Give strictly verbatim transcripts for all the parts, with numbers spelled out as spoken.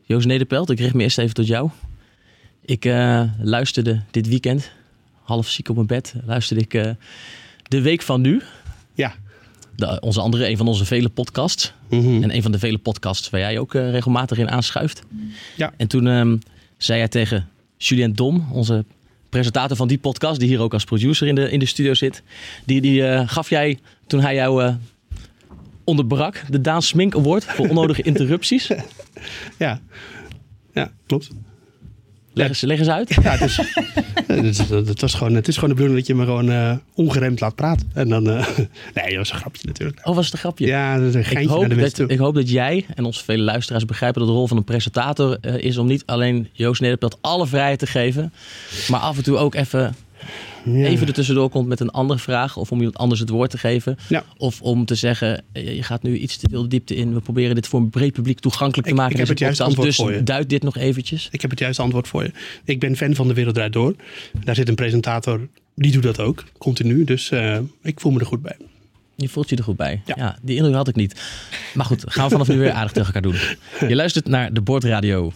Joost Nederpelt, ik richt me eerst even tot jou. Ik uh, luisterde dit weekend, half ziek op mijn bed, luisterde ik uh, de Week van Nu. Ja. De, onze andere, een van onze vele podcasts. Mm-hmm. En een van de vele podcasts waar jij ook uh, regelmatig in aanschuift. Ja. En toen um, zei hij tegen Julien Dom, onze presentator van die podcast, die hier ook als producer in de, in de studio zit. Die, die uh, gaf jij, toen hij jou uh, onderbrak, de Daan Smink Award voor onnodige interrupties. Ja, ja, klopt. Leg eens, leg eens uit. Ja, het is, het, is, het, was gewoon, het is gewoon de bedoeling dat je me gewoon uh, ongeremd laat praten. En dan, uh, nee, dat was een grapje natuurlijk. Oh, was het een grapje? Ja, dat is een geintje ik hoop naar de mensen dat, toe. Ik hoop dat jij en onze vele luisteraars begrijpen dat de rol van een presentator uh, is om niet alleen Joost Nederpelt alle vrijheid te geven, maar af en toe ook even... Ja. Even er tussendoor komt met een andere vraag. Of om iemand anders het woord te geven. Ja. Of om te zeggen, je gaat nu iets te veel de diepte in. We proberen dit voor een breed publiek toegankelijk te maken. Ik, ik heb het juiste antwoord dus voor je. Duid dit nog eventjes. Ik heb het juiste antwoord voor je. Ik ben fan van De Wereld Draait Door. Daar zit een presentator, die doet dat ook. Continu. Dus uh, ik voel me er goed bij. Je voelt je er goed bij. Ja. ja, die indruk had ik niet. Maar goed, gaan we vanaf nu weer aardig tegen elkaar doen. Je luistert naar de Bordradio.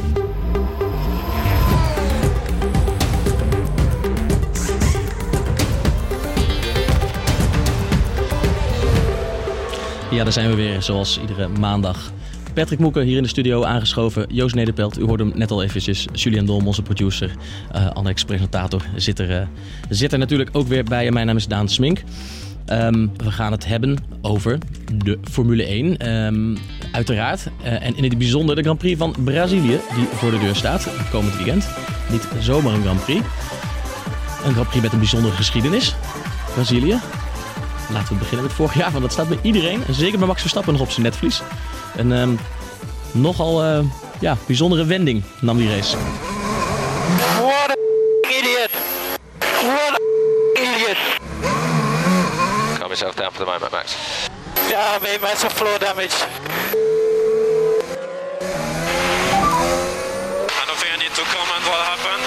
Ja, daar zijn we weer, zoals iedere maandag. Patrick Moeke hier in de studio aangeschoven. Joost Nederpelt, u hoorde hem net al eventjes. Julien Dom, onze producer, uh, Annex presentator, zit er, uh, zit er natuurlijk ook weer bij. En mijn naam is Daan Smink. Um, we gaan het hebben over de Formule één. Um, uiteraard. Uh, en in het bijzonder de Grand Prix van Brazilië, die voor de deur staat. Komend weekend. Niet zomaar een Grand Prix. Een Grand Prix met een bijzondere geschiedenis. Brazilië. Laten we beginnen met vorig jaar, want dat staat bij iedereen. En zeker bij Max Verstappen nog op zijn netvlies. Een um, nogal uh, ja, bijzondere wending nam die race. What a idiot! What a idiot! Calm yourself down for the moment, Max. Yeah, I made massive floor damage. I don't think I need to comment what happened.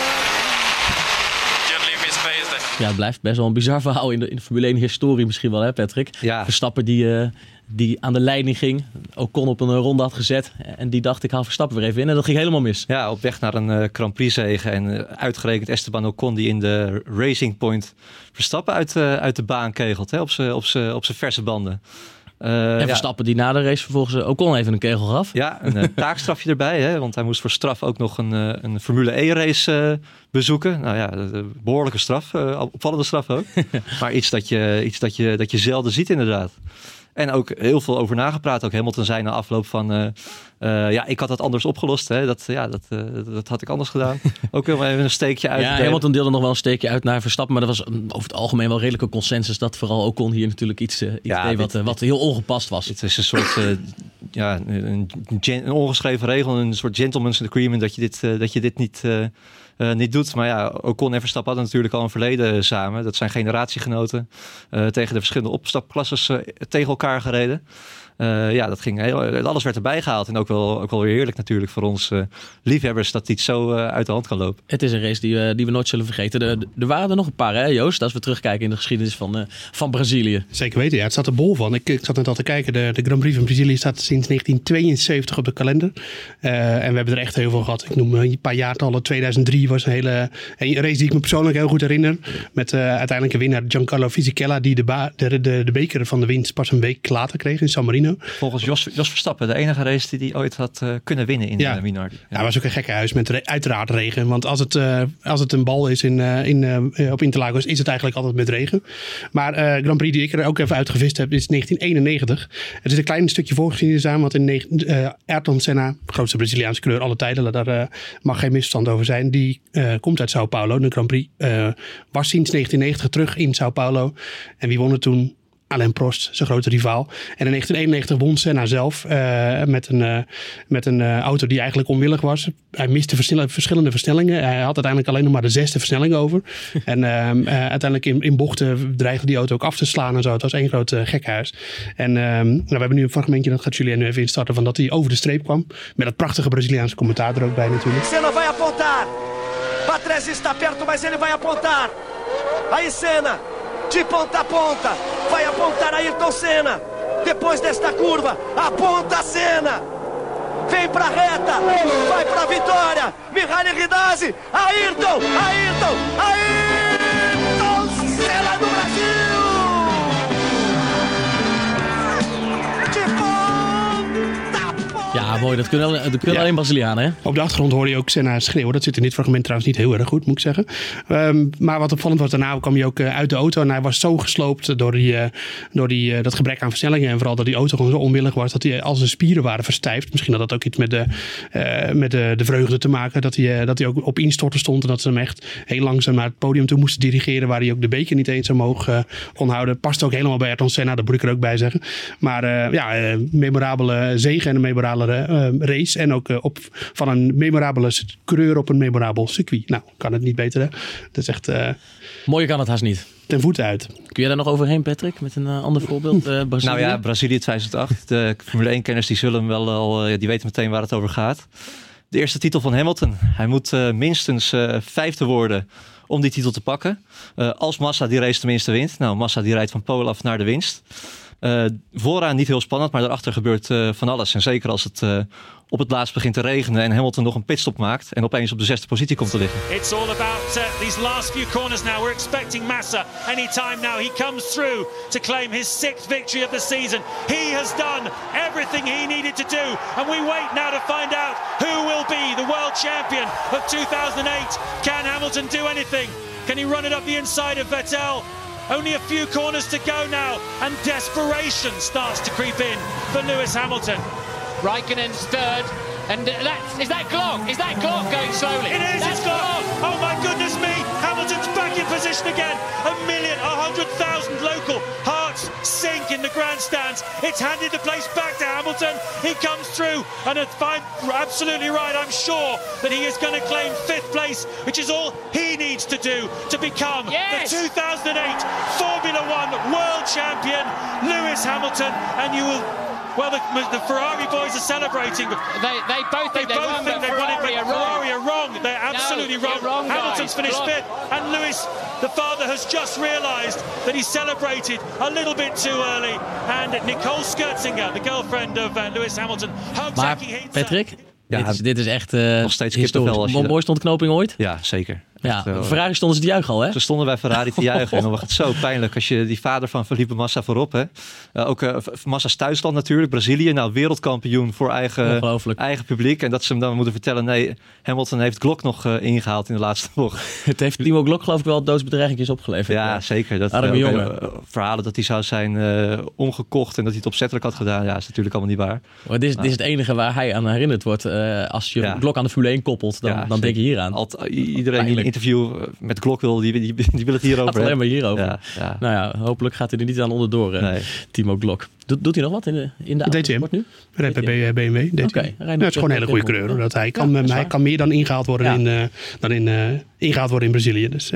Just leave me space there. Ja, het blijft best wel een bizar verhaal in de, in de Formule één historie misschien wel, hè Patrick? Ja. Verstappen die, uh, die aan de leiding ging, Ocon op een ronde had gezet en die dacht ik haal Verstappen weer even in en dat ging helemaal mis. Ja, op weg naar een uh, Grand Prix zege en uh, uitgerekend Esteban Ocon die in de Racing Point Verstappen uit, uh, uit de baan kegelt, hè, op zijn op zijn op zijn verse banden. Uh, en Verstappen ja. die na de race vervolgens Ocon even een kegel gaf. Ja, een uh, taakstrafje erbij. Hè, want hij moest voor straf ook nog een, uh, een Formule één race uh, bezoeken. Nou ja, een behoorlijke straf. Uh, opvallende straf ook. Maar iets, dat je, iets dat, je, dat je zelden ziet inderdaad. En ook heel veel over nagepraat. Ook Hamilton zei na afloop van... Uh, uh, ja, ik had dat anders opgelost. Hè. Dat, ja, dat, uh, dat had ik anders gedaan. Ook helemaal even een steekje uit. Ja, Hamilton deelde nog wel een steekje uit naar Verstappen. Maar dat was over het algemeen wel redelijke consensus. Dat vooral Ocon hier natuurlijk iets, uh, iets ja, deed dit, wat, uh, wat heel ongepast was. Het is een soort... Uh, ja, een, een ongeschreven regel. Een soort gentleman's agreement. Dat je dit, uh, dat je dit niet... Uh, Uh, niet doet. Maar ja, Ocon en Verstappen hadden natuurlijk al een verleden samen. Dat zijn generatiegenoten. Uh, tegen de verschillende opstapklasses uh, tegen elkaar gereden. Uh, ja, dat ging heel, alles werd erbij gehaald. En ook wel, ook wel weer heerlijk natuurlijk voor ons uh, liefhebbers dat iets zo uh, uit de hand kan lopen. Het is een race die we, die we nooit zullen vergeten. Er, er waren er nog een paar, hè Joost? Als we terugkijken in de geschiedenis van, uh, van Brazilië. Zeker weten, ja. Het staat er bol van. Ik, ik zat net al te kijken. De, de Grand Prix van Brazilië staat sinds negentien tweeënzeventig op de kalender. Uh, en we hebben er echt heel veel gehad. Ik noem een paar jaartallen. tweeduizend drie was een hele een race die ik me persoonlijk heel goed herinner. Met uh, uiteindelijk een winnaar Giancarlo Fisichella. Die de, ba- de, de, de beker van de winst pas een week later kreeg in San Marino. Volgens Jos, Jos Verstappen de enige race die hij ooit had uh, kunnen winnen in ja. uh, Minardi. Ja, ja, was ook een gekke huis met re- uiteraard regen. Want als het, uh, als het een bal is in, uh, in, uh, op Interlagos is het eigenlijk altijd met regen. Maar uh, Grand Prix die ik er ook even uitgevist heb is negentien eenennegentig. Er zit een klein stukje voorgeschiedenis aan. Want in negen, uh, Ayrton Senna, grootste Braziliaanse coureur alle tijden. Daar uh, mag geen misverstand over zijn. Die uh, komt uit Sao Paulo. De Grand Prix uh, was sinds negentien negentig terug in Sao Paulo. En wie won het toen? Alain Prost, zijn grote rivaal. En in negentien eenennegentig won Senna zelf uh, met een, uh, met een uh, auto die eigenlijk onwillig was. Hij miste versnell- verschillende versnellingen. Hij had uiteindelijk alleen nog maar de zesde versnelling over. En uh, uh, uiteindelijk in, in bochten dreigde die auto ook af te slaan en zo. Het was één groot uh, gekhuis. En uh, nou, we hebben nu een fragmentje, dat gaat Julien nu even instarten, van dat hij over de streep kwam. Met dat prachtige Braziliaanse commentaar er ook bij natuurlijk. Senna vai apontar. Patrese está perto, mas ele vai apontar. Aí Senna. De ponta a ponta, vai apontar Ayrton Senna, depois desta curva, aponta Senna, vem pra reta, vai pra vitória, Mihaly Ridazzi, Ayrton, Ayrton, Ayrton Senna do Brasil! Ja, mooi. Dat kunnen, dat kunnen Ja. alleen Brazilianen, hè? Op de achtergrond hoorde je ook Senna schreeuwen. Dat zit in dit fragment trouwens niet heel erg goed, moet ik zeggen. Um, maar wat opvallend was, daarna kwam hij ook uh, uit de auto. En hij was zo gesloopt door, die, uh, door die, uh, dat gebrek aan versnellingen. En vooral dat die auto gewoon zo onwillig was. Dat hij al zijn spieren waren verstijfd. Misschien had dat ook iets met de, uh, met de, de vreugde te maken. Dat hij, uh, dat hij ook op instorten stond. En dat ze hem echt heel langzaam naar het podium toe moesten dirigeren. Waar hij ook de beker niet eens omhoog uh, kon houden. Past ook helemaal bij Ayrton Senna. Dat moet ik er ook bij zeggen. Maar uh, ja, uh, memorabele zege en een memorabele uh, race. En ook uh, op, van een memorabele coureur op een memorabel circuit. Nou, kan het niet beter, hè? Dat is echt uh, Mooier kan het haast niet. ten voeten uit. Kun je daar nog overheen, Patrick? Met een uh, ander voorbeeld? Uh, Brazilië? Nou ja, Brazilië tweeduizend acht. De Formule één-kenners die zullen hem wel al, uh, die weten meteen waar het over gaat. De eerste titel van Hamilton. Hij moet uh, minstens uh, vijfde worden om die titel te pakken. Uh, als Massa die race tenminste wint. Nou, Massa die rijdt van pole af naar de winst. Uh, vooraan niet heel spannend, maar daarachter gebeurt uh, van alles. En zeker als het uh, op het laatst begint te regenen en Hamilton nog een pitstop maakt en opeens op de zesde positie komt te liggen. It's all about uh, these last few corners now. We're expecting Massa anytime now. He comes through to claim his sixth victory of the season. He has done everything he needed to do. And we wait now to find out who will be the world champion of two thousand eight. Can Hamilton do anything? Can he run it up the inside of Vettel? Only a few corners to go now, and desperation starts to creep in for Lewis Hamilton. Raikkonen's third, and that is that Glock. Is that Glock going slowly? It is. That's It's Glock. Oh my goodness me! Hamilton's back in position again. A million, a hundred thousand local hearts sink in the grandstands. It's handed the place back to Hamilton. He comes through, and it's fine, absolutely right. I'm sure that he is going to claim fifth place, which is all he needs to do to become Yes. the two thousand eight Formula One World Champion, Lewis Hamilton, and you will. Well, the, the Ferrari boys are celebrating. They, they both think They they both won, think but they've won it, but Ferrari are wrong. Ferrari are wrong. They're absolutely No, wrong. you're wrong, Hamilton's guys. finished Glock. fifth, and Lewis, the father, has just realised that he celebrated a little bit too early. And Nicole Scherzinger, the girlfriend of uh, Lewis Hamilton, hugs Maar Aki Hinze. Patrick, Ja, dit, is, dit is echt uh, nog steeds kippenvel als je historisch. dat- Mooiste ontknoping ooit? Ja, zeker. Ja, Echt, uh, Ferrari stonden ze te juichen al, hè? Ze stonden bij Ferrari te juichen. En dan was het zo pijnlijk als je die vader van Felipe Massa voorop. Hè. Uh, ook uh, Massa's thuisland natuurlijk, Brazilië. Nou, wereldkampioen voor eigen, Ongelooflijk. eigen publiek. En dat ze hem dan moeten vertellen, nee, Hamilton heeft Glock nog uh, ingehaald in de laatste bocht. Het heeft Timo Glock geloof ik wel doodsbedreigingjes opgeleverd. Ja, zeker. Dat, Arme uh, jongen. uh, verhalen dat hij zou zijn uh, omgekocht en dat hij het opzettelijk had gedaan. Ja, is natuurlijk allemaal niet waar. Maar dit, is, dit is het enige waar hij aan herinnerd wordt. Uh, als je Ja. Glock aan de Formule één koppelt, dan, Ja, dan denk je hier aan. Alt, iedereen die een Pijnlijk. interview met Glock wil, die, die, die wil het hierover Gaat alleen hebben. maar hierover. Ja, ja. Nou ja, hopelijk gaat hij er niet aan onderdoor, uh, Nee. Timo Glock. Doet, doet hij nog wat in de, in de D T M. autosport nu? Rijdt bij B M W. D T M. Oké, hij rijdt nog Ja, het is gewoon een hele goede terug. coureur. Dat hij, Ja, kan, dat is hij waar. kan meer dan ingehaald worden, Ja. in, uh, dan in, uh, ingehaald worden in Brazilië. Dus, uh.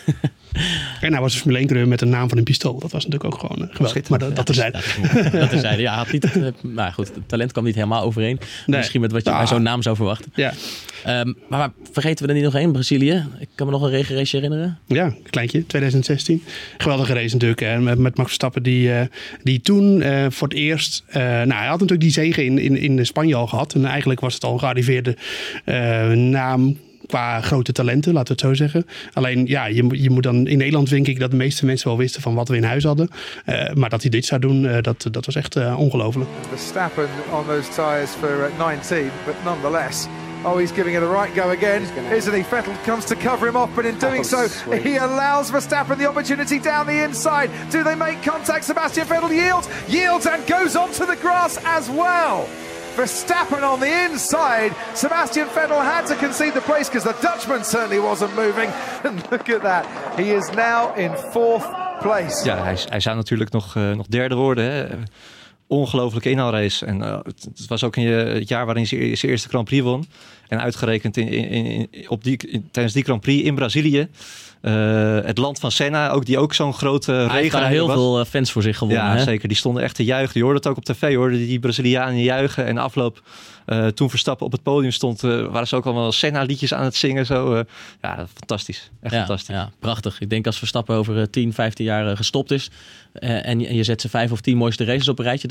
En hij was een Formule één coureur met een naam van een pistool. Dat was natuurlijk ook gewoon uh, geweldig. Maar dat, dat terzijde. Dat is hij. Ja, had niet, uh, nou goed, het talent kwam niet helemaal overeen. Nee. Misschien met wat je Ah. bij zo'n naam zou verwachten. Ja. Um, maar, maar vergeten we er niet nog één? Brazilië. Ik kan me nog een regenrace herinneren. Ja, kleintje, twintig zestien. Geweldige race natuurlijk. Hè, met, met Max Verstappen die, uh, die toen uh, voor het eerst... Uh, nou, hij had natuurlijk die zege in, in, in Spanje al gehad. En eigenlijk was het al een gearriveerde uh, naam qua grote talenten, laten we het zo zeggen. Alleen, ja, je, moet- je moet dan... In Nederland denk ik dat de meeste mensen wel wisten van wat we in huis hadden. Uh, maar dat hij dit zou doen, uh, dat, dat was echt uh, ongelooflijk. Verstappen on those tyres for uh, nineteen, but nonetheless. Oh, he's giving it a right go again, isn't he? Vettel comes to cover him off, but in doing so, he allows Verstappen the opportunity down the inside. Do they make contact? Sebastian Vettel yields, yields and goes onto the grass as well. Verstappen on the inside. Sebastian Vettel had to concede the place because the Dutchman certainly wasn't moving. And look at that. He is now in fourth place. Ja, hij, hij zou natuurlijk nog, uh, nog derde worden. Hè. Ongelooflijke inhaalrace. En uh, het, het was ook in je, het jaar waarin hij zijn eerste Grand Prix won. En uitgerekend in, in, in, op die, in, tijdens die Grand Prix in Brazilië. Uh, het land van Senna, ook, die ook zo'n grote Hij heeft daar regenrijder heel was. veel uh, fans voor zich gewonnen. Ja, hè? zeker. Die stonden echt te juichen. Je hoorde het ook op tv, hoorde die Brazilianen juichen. En de afloop, uh, toen Verstappen op het podium stond, uh, waren ze ook allemaal Senna-liedjes aan het zingen. Zo. Uh, ja, fantastisch. Echt Ja, fantastisch. ja, prachtig. Ik denk als Verstappen over uh, tien, vijftien jaar uh, gestopt is uh, en, je, en je zet ze vijf of tien mooiste races op een rijtje, dan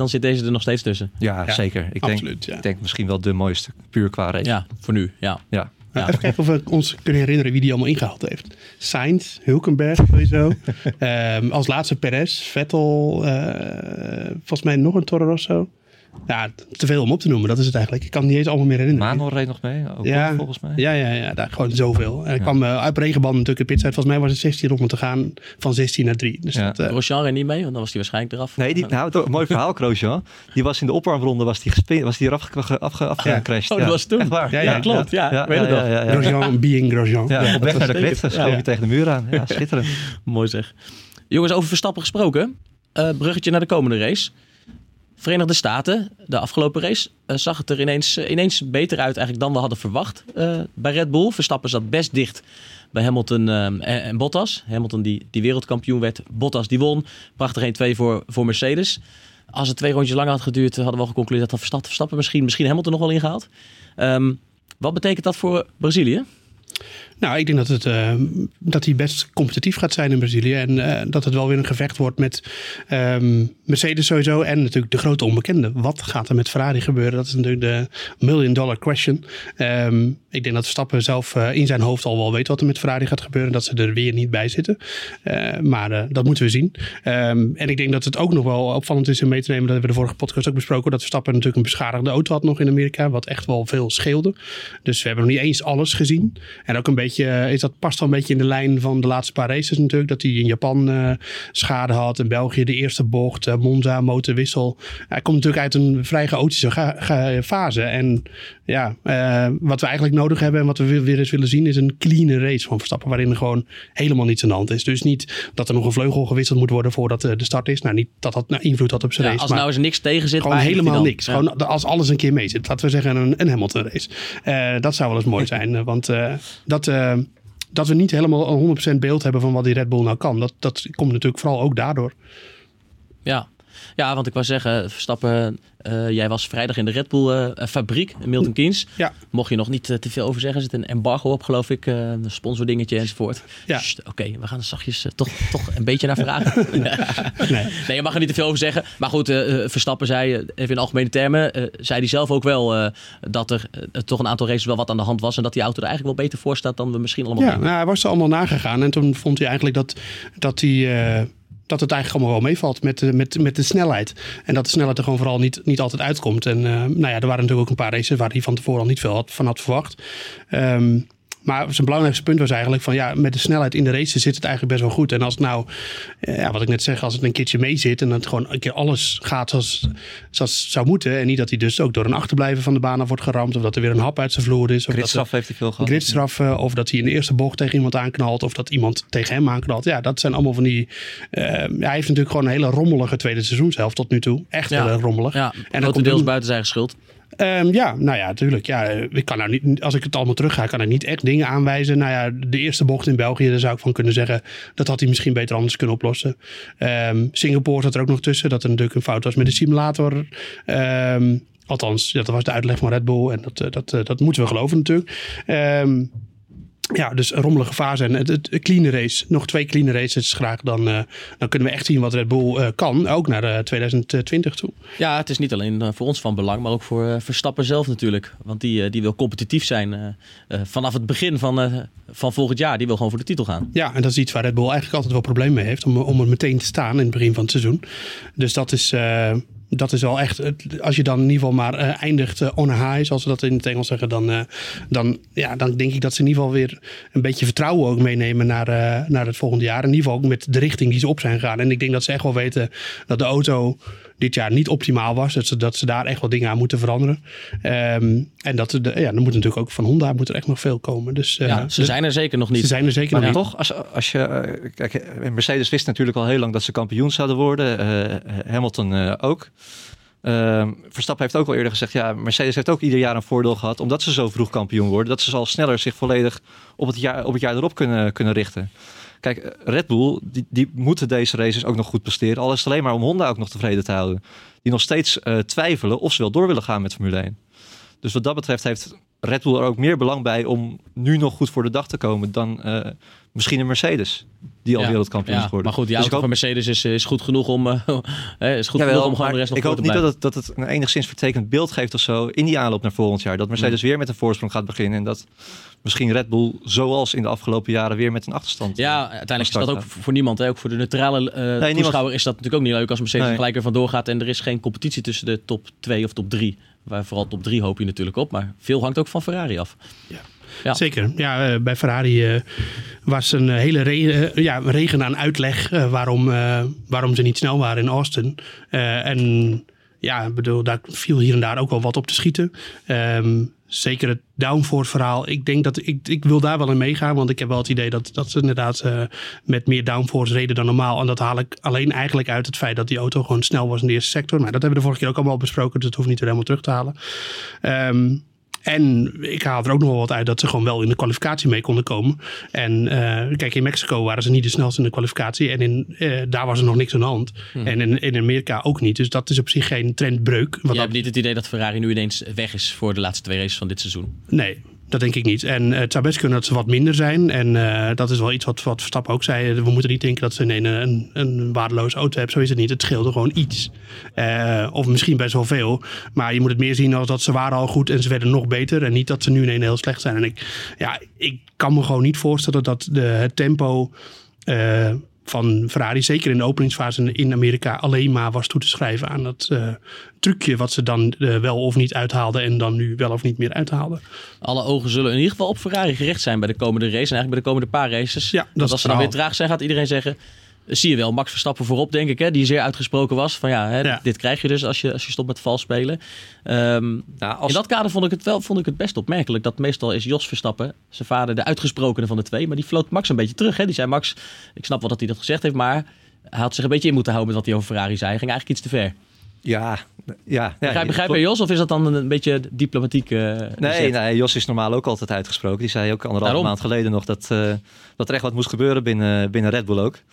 dan zit deze er nog steeds tussen. Ja, Ja, zeker. Ik absoluut, denk, ja. ik denk misschien wel de mooiste, puur qua race. Ja, voor nu. Ja. Ja. Nou, even kijken of we ons kunnen herinneren wie die allemaal ingehaald heeft. Sainz, Hülkenberg sowieso. um, als laatste Perez, Vettel, uh, volgens mij nog een Toro Rosso. Ja, te veel om op te noemen, dat is het eigenlijk. Ik kan het niet eens allemaal meer herinneren. Manor reed nog mee, ook ja, volgens mij. Ja, ja, ja, daar gewoon zoveel. En er kwam uh, uit regenband natuurlijk de pitstop. Volgens mij was het zestien ronden te gaan, van zestien naar drie. Dus Ja. dat, uh, Grosjean reed niet mee, want dan was hij waarschijnlijk eraf. Nee, die, nou, toch, mooi verhaal, Grosjean. Die was in de opwarmronde was die gespe- was die eraf afge- afge- afgecrashed. Oh, dat was toen. Echt waar. Ja, ja, klopt. Ja, weet het nog. ja, ja. Grosjean being Grosjean. Ja, op weg was naar de zeker. grid schoof Ja. je tegen de muur aan. Ja, schitterend. Mooi zeg. Jongens, over Verstappen gesproken. Uh, bruggetje naar de komende race. Verenigde Staten, de afgelopen race, uh, zag het er ineens, uh, ineens beter uit eigenlijk dan we hadden verwacht uh, bij Red Bull. Verstappen zat best dicht bij Hamilton uh, en, en Bottas. Hamilton die, die wereldkampioen werd, Bottas die won. Prachtig één twee voor, voor Mercedes. Als het twee rondjes langer had geduurd, hadden we al geconcludeerd dat Verstappen, Verstappen misschien, misschien Hamilton nog wel ingehaald. Um, wat betekent dat voor Brazilië? Nou, ik denk dat, het, uh, dat hij best competitief gaat zijn in Brazilië. En uh, dat het wel weer een gevecht wordt met um, Mercedes sowieso. En natuurlijk de grote onbekende. Wat gaat er met Ferrari gebeuren? Dat is natuurlijk de million dollar question. Um, ik denk dat Verstappen zelf uh, in zijn hoofd al wel weet wat er met Ferrari gaat gebeuren. Dat ze er weer niet bij zitten. Uh, maar uh, dat moeten we zien. Um, en ik denk dat het ook nog wel opvallend is om mee te nemen. Dat hebben we de vorige podcast ook besproken. Dat Verstappen natuurlijk een beschadigde auto had nog in Amerika. Wat echt wel veel scheelde. Dus we hebben nog niet eens alles gezien. En ook een beetje Is dat past wel een beetje in de lijn van de laatste paar races natuurlijk. Dat hij in Japan uh, schade had. In België de eerste bocht. Uh, Monza, motorwissel. Hij komt natuurlijk uit een vrij chaotische ga- ga- fase. En ja, uh, wat we eigenlijk nodig hebben en wat we weer eens willen zien is een clean race van Verstappen. Waarin er gewoon helemaal niets aan de hand is. Dus niet dat er nog een vleugel gewisseld moet worden voordat uh, de start is. Nou, niet dat dat nou, invloed had op zijn Ja, race. als nou eens niks tegen zit. Gewoon helemaal niks. Ja. Gewoon als alles een keer mee zit. Laten we zeggen een, een Hamilton race. Uh, dat zou wel eens mooi zijn. Want uh, dat... Uh, Dat we niet helemaal een honderd procent beeld hebben van wat die Red Bull nou kan. Dat, dat komt natuurlijk vooral ook daardoor. Ja. Ja, want ik wou zeggen, Verstappen, uh, jij was vrijdag in de Red Bull uh, fabriek in Milton Keynes. Ja. Mocht je nog niet uh, te veel over zeggen, er zit een embargo op, geloof ik, uh, een sponsordingetje enzovoort. Ja. Oké, okay, we gaan er zachtjes uh, toch, toch een beetje naar vragen. nee. nee, je mag er niet te veel over zeggen. Maar goed, uh, Verstappen zei, uh, even in algemene termen, uh, zei hij zelf ook wel uh, dat er uh, toch een aantal races wel wat aan de hand was. En dat die auto er eigenlijk wel beter voor staat dan we misschien allemaal Ja, denken. nou, hij was er allemaal nagegaan. En toen vond hij eigenlijk dat, dat hij... Uh, dat het eigenlijk allemaal wel meevalt met de, met, met de snelheid. En dat de snelheid er gewoon vooral niet, niet altijd uitkomt. En uh, nou ja, er waren natuurlijk ook een paar races waar hij van tevoren al niet veel had, van had verwacht. Um, Maar zijn belangrijkste punt was eigenlijk van ja, met de snelheid in de race zit het eigenlijk best wel goed. En als het nou, ja, wat ik net zeg, als het een keertje mee zit en dat het gewoon een keer alles gaat zoals, zoals zou moeten. En niet dat hij dus ook door een achterblijven van de baan af wordt geramd. Of dat er weer een hap uit zijn vloer is. Of Gridstraf heeft hij veel gehad. Gridstraffen, of dat hij in de eerste bocht tegen iemand aanknalt. Of dat iemand tegen hem aanknalt. Ja, dat zijn allemaal van die... Uh, ja, hij heeft natuurlijk gewoon een hele rommelige tweede seizoenshelft tot nu toe. Echt Ja. heel rommelig. Ja, en grotendeels buiten zijn eigen schuld. Um, ja, nou ja, natuurlijk. Ja, ik kan nou niet, als ik het allemaal terug ga, kan ik niet echt dingen aanwijzen. Nou ja, de eerste bocht in België, daar zou ik van kunnen zeggen, dat had hij misschien beter anders kunnen oplossen. Um, Singapore zat er ook nog tussen, dat er natuurlijk een fout was met de simulator. Um, althans, dat was de uitleg van Red Bull en dat, dat, dat moeten we geloven natuurlijk. Um, Ja, dus een rommelige fase en het, het, het clean race. Nog twee clean races graag. Dan, uh, dan kunnen we echt zien wat Red Bull uh, kan. Ook naar uh, twintig twintig toe. Ja, het is niet alleen uh, voor ons van belang, maar ook voor uh, Verstappen zelf natuurlijk. Want die, uh, die wil competitief zijn uh, uh, vanaf het begin van, uh, van volgend jaar. Die wil gewoon voor de titel gaan. Ja, en dat is iets waar Red Bull eigenlijk altijd wel problemen mee heeft. Om, om er meteen te staan in het begin van het seizoen. Dus dat is... Uh, Dat is wel echt, als je dan in ieder geval maar uh, eindigt uh, on a high, zoals ze dat in het Engels zeggen, dan, uh, dan, ja, dan denk ik dat ze in ieder geval weer een beetje vertrouwen ook meenemen naar, uh, naar het volgende jaar. In ieder geval ook met de richting die ze op zijn gegaan. En ik denk dat ze echt wel weten dat de auto dit jaar niet optimaal was. Dat ze, dat ze daar echt wel dingen aan moeten veranderen. Um, en dat de, ja, dan moet natuurlijk ook van Honda moet er echt nog veel komen. Dus, uh, ja, ze zijn er zeker nog niet. Ze zijn er zeker maar nog ja, niet. toch, als, als je, uh, kijk, Mercedes wist natuurlijk al heel lang dat ze kampioen zouden worden. Uh, Hamilton uh, ook. Uh, Verstappen heeft ook al eerder gezegd, ja, Mercedes heeft ook ieder jaar een voordeel gehad, omdat ze zo vroeg kampioen worden, dat ze al sneller zich volledig op het jaar, op het jaar erop kunnen, kunnen richten. Kijk, Red Bull, die, die moeten deze races ook nog goed presteren, al is het alleen maar om Honda ook nog tevreden te houden. Die nog steeds uh, twijfelen of ze wel door willen gaan met Formule één. Dus wat dat betreft heeft Red Bull er ook meer belang bij om nu nog goed voor de dag te komen dan uh, misschien een Mercedes, die al ja, wereldkampioen ja, is geworden. Maar goed, die dus auto hoop... van Mercedes is, is goed genoeg om, uh, is goed Jawel, genoeg om gewoon de rest nog ik voor hoop te niet blijven. dat het, dat het een enigszins vertekend beeld geeft of zo in die aanloop naar volgend jaar. Dat Mercedes mm. weer met een voorsprong gaat beginnen en dat misschien Red Bull, zoals in de afgelopen jaren, weer met een achterstand. Ja, uiteindelijk is dat ook voor niemand. Hè? Ook voor de neutrale uh, nee, toeschouwer niemand... is dat natuurlijk ook niet leuk als Mercedes nee. gelijk weer vandoor gaat en er is geen competitie tussen de top twee of top drie. Waar vooral top drie hoop je natuurlijk op, maar veel hangt ook van Ferrari af. Ja. Ja. Zeker. Ja, uh, bij Ferrari uh, was een hele re- uh, ja, regen aan uitleg uh, waarom, uh, waarom ze niet snel waren in Austin. Uh, en ja, bedoel, daar viel hier en daar ook wel wat op te schieten. Um, zeker het downforce verhaal. Ik denk dat ik, ik wil daar wel in meegaan, want ik heb wel het idee dat, dat ze inderdaad uh, met meer downforce reden dan normaal. En dat haal ik alleen eigenlijk uit het feit dat die auto gewoon snel was in de eerste sector. Maar dat hebben we de vorige keer ook allemaal besproken, dus dat hoeft niet weer helemaal terug te halen. Um, En ik haal er ook nog wel wat uit dat ze gewoon wel in de kwalificatie mee konden komen. En uh, kijk, in Mexico waren ze niet de snelste in de kwalificatie. En in, uh, daar was er nog niks aan de hand. Hmm. En in, in Amerika ook niet. Dus dat is op zich geen trendbreuk. Je dat... hebt niet het idee dat Ferrari nu ineens weg is voor de laatste twee races van dit seizoen? Nee. Dat denk ik niet. En uh, het zou best kunnen dat ze wat minder zijn. En uh, dat is wel iets wat, wat Verstappen ook zei. We moeten niet denken dat ze een, een, een waardeloze auto hebben. Zo is het niet. Het scheelde gewoon iets. Uh, of misschien best wel veel. Maar je moet het meer zien als dat ze waren al goed en ze werden nog beter. En niet dat ze nu ineens heel slecht zijn. En ik, ja, ik kan me gewoon niet voorstellen dat de, het tempo... Uh, van Ferrari, zeker in de openingsfase in Amerika, alleen maar was toe te schrijven aan dat uh, trucje wat ze dan uh, wel of niet uithaalden en dan nu wel of niet meer uithaalden. Alle ogen zullen in ieder geval op Ferrari gericht zijn bij de komende race en eigenlijk bij de komende paar races. Ja, dat als ze dan weer traag zijn, gaat iedereen zeggen, zie je wel, Max Verstappen voorop, denk ik, hè, die zeer uitgesproken was. Van ja, hè, ja. dit krijg je dus als je, als je stopt met vals spelen. Um, nou, als... In dat kader vond ik het wel vond ik het best opmerkelijk dat meestal is Jos Verstappen, zijn vader, de uitgesprokene van de twee. Maar die floot Max een beetje terug. Hè. Die zei, Max, ik snap wel dat hij dat gezegd heeft, maar hij had zich een beetje in moeten houden met wat hij over Ferrari zei. Hij ging eigenlijk iets te ver. Ja, ja. Begrijp, begrijp je Jos? Of is dat dan een beetje diplomatiek? Uh, nee, nee, Jos is normaal ook altijd uitgesproken. Die zei ook anderhalve maand geleden nog dat, uh, dat er echt wat moest gebeuren binnen, binnen Red Bull ook.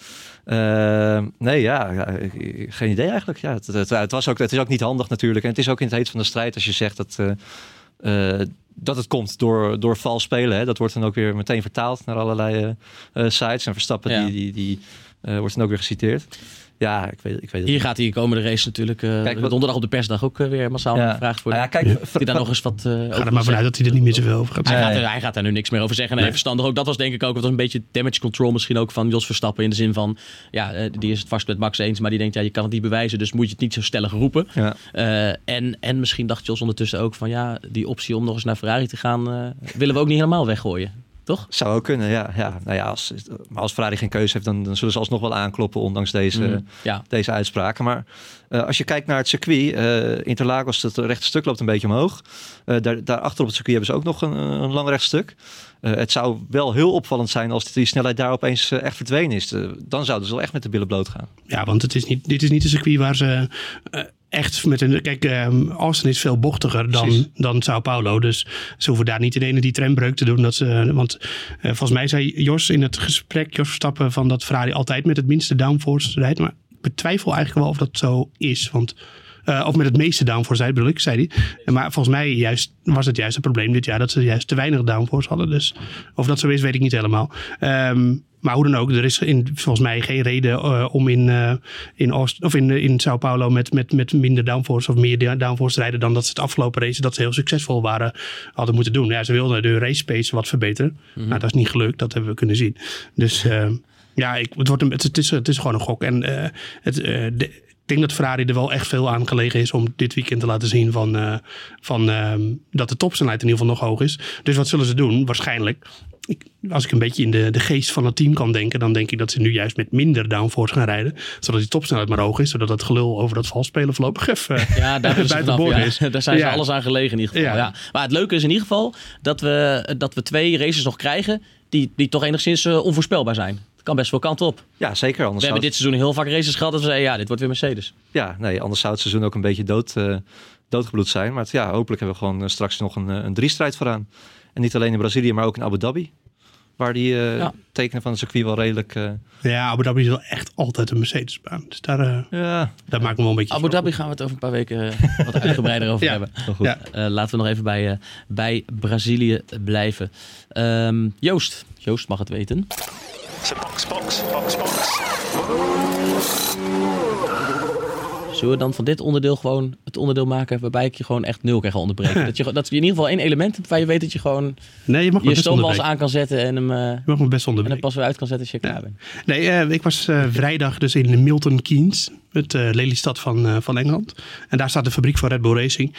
Uh, nee, ja, ja, geen idee eigenlijk. Ja, het, het, het, was ook, het is ook niet handig natuurlijk. En het is ook in het heet van de strijd als je zegt dat, uh, uh, dat het komt door, door vals spelen. Hè. Dat wordt dan ook weer meteen vertaald naar allerlei uh, sites. En Verstappen ja. die, die, die uh, wordt dan ook weer geciteerd. Ja, ik weet, ik weet het Hier niet. Gaat die komende race natuurlijk uh, kijk, wat... donderdag op de persdag ook uh, weer massaal ja. gevraagd worden. Ah, ja, kijk, ja. Die daar nog eens wat uh, over Ga er maar vanuit dat hij er niet meer zoveel over gaat hij zeggen. Gaat er, hij gaat daar nu niks meer over zeggen. Nee, nee. Verstandig ook. Dat was denk ik ook dat was een beetje damage control misschien ook van Jos Verstappen. In de zin van, ja, uh, die is het vast met Max eens. Maar die denkt, ja, je kan het niet bewijzen. Dus moet je het niet zo stellig roepen. Ja. Uh, en, en misschien dacht Jos ondertussen ook van, ja, die optie om nog eens naar Ferrari te gaan, uh, willen we ook niet helemaal weggooien. Toch? Zou ook kunnen, ja. ja. Nou ja als, maar als Ferrari geen keuze heeft, dan, dan zullen ze alsnog wel aankloppen, ondanks deze, mm, ja. deze uitspraken. Maar uh, als je kijkt naar het circuit, uh, Interlagos, het rechte stuk loopt een beetje omhoog. Uh, daar, daarachter op het circuit hebben ze ook nog een, een lang rechtstuk. Uh, het zou wel heel opvallend zijn als die snelheid daar opeens uh, echt verdwenen is. Uh, dan zouden ze wel echt met de billen bloot gaan. Ja, want het is niet, dit is niet een circuit waar ze... Uh, Echt met een. Kijk, um, Austin is veel bochtiger dan, dan Sao Paulo. Dus ze hoeven daar niet in ene die trembreuk te doen. Dat ze, want uh, volgens mij zei Jos in het gesprek, Jos Verstappen, van dat Ferrari altijd met het minste downforce rijdt. Maar ik betwijfel eigenlijk wel of dat zo is. Want, uh, of met het meeste downforce rijdt, bedoel ik, zei hij. Maar volgens mij juist, was het juist het probleem dit jaar dat ze juist te weinig downforce hadden. Dus of dat zo is, weet ik niet helemaal. Um, Maar hoe dan ook, er is in, volgens mij geen reden uh, om in, uh, in, Oost, of in, in Sao Paulo met, met, met minder downforce of meer downforce te rijden dan dat ze het afgelopen race dat ze heel succesvol waren hadden moeten doen. Ja, ze wilden de race pace wat verbeteren. Mm-hmm. Nou, dat is niet gelukt, dat hebben we kunnen zien. Dus uh, ja, ik, het, wordt een, het, het, is, het is gewoon een gok. En uh, het, uh, de, ik denk dat Ferrari er wel echt veel aan gelegen is om dit weekend te laten zien van, uh, van, uh, dat de topsnelheid in ieder geval nog hoog is. Dus wat zullen ze doen? Waarschijnlijk. Ik, als ik een beetje in de, de geest van het team kan denken, dan denk ik dat ze nu juist met minder downforce gaan rijden. Zodat die topsnelheid maar hoog is. Zodat het gelul over dat valspelen voorlopig even ja, daar buiten de boord is. Daar zijn ze ja. alles aan gelegen in ieder geval. Ja. Ja. Maar het leuke is in ieder geval dat we, dat we twee races nog krijgen die, die toch enigszins uh, onvoorspelbaar zijn. Het kan best wel kant op. Ja, zeker. Anders we hebben dit seizoen heel vaak races gehad dat we zeiden, ja, dit wordt weer Mercedes. Ja, nee, anders zou het seizoen ook een beetje dood, uh, doodgebloed zijn. Maar het, ja, hopelijk hebben we gewoon uh, straks nog een, een drie-strijd vooraan. En niet alleen in Brazilië, maar ook in Abu Dhabi. waar die uh, ja. tekenen van het circuit wel redelijk... Uh... Ja, Abu Dhabi is wel echt altijd een Mercedes-baan. Dus daar, uh, ja. daar maak ik me wel een beetje... Abu Dhabi gaan we het over een paar weken uh, wat uitgebreider over ja. hebben. Ja. Uh, laten we nog even bij, uh, bij Brazilië blijven. Um, Joost. Joost mag het weten. Box, box, box, box. Zullen we dan van dit onderdeel gewoon het onderdeel maken waarbij ik je gewoon echt nul ga onderbreken? dat, je, dat je in ieder geval één element hebt waar je weet dat je gewoon nee, je, mag je stoomwals aan kan zetten en hem, uh, je mag me best en hem pas weer uit kan zetten als je klaar ja. bent. Nee, uh, ik was uh, vrijdag dus in Milton Keynes, het uh, Lelystad van, uh, van Engeland. En daar staat de fabriek van Red Bull Racing.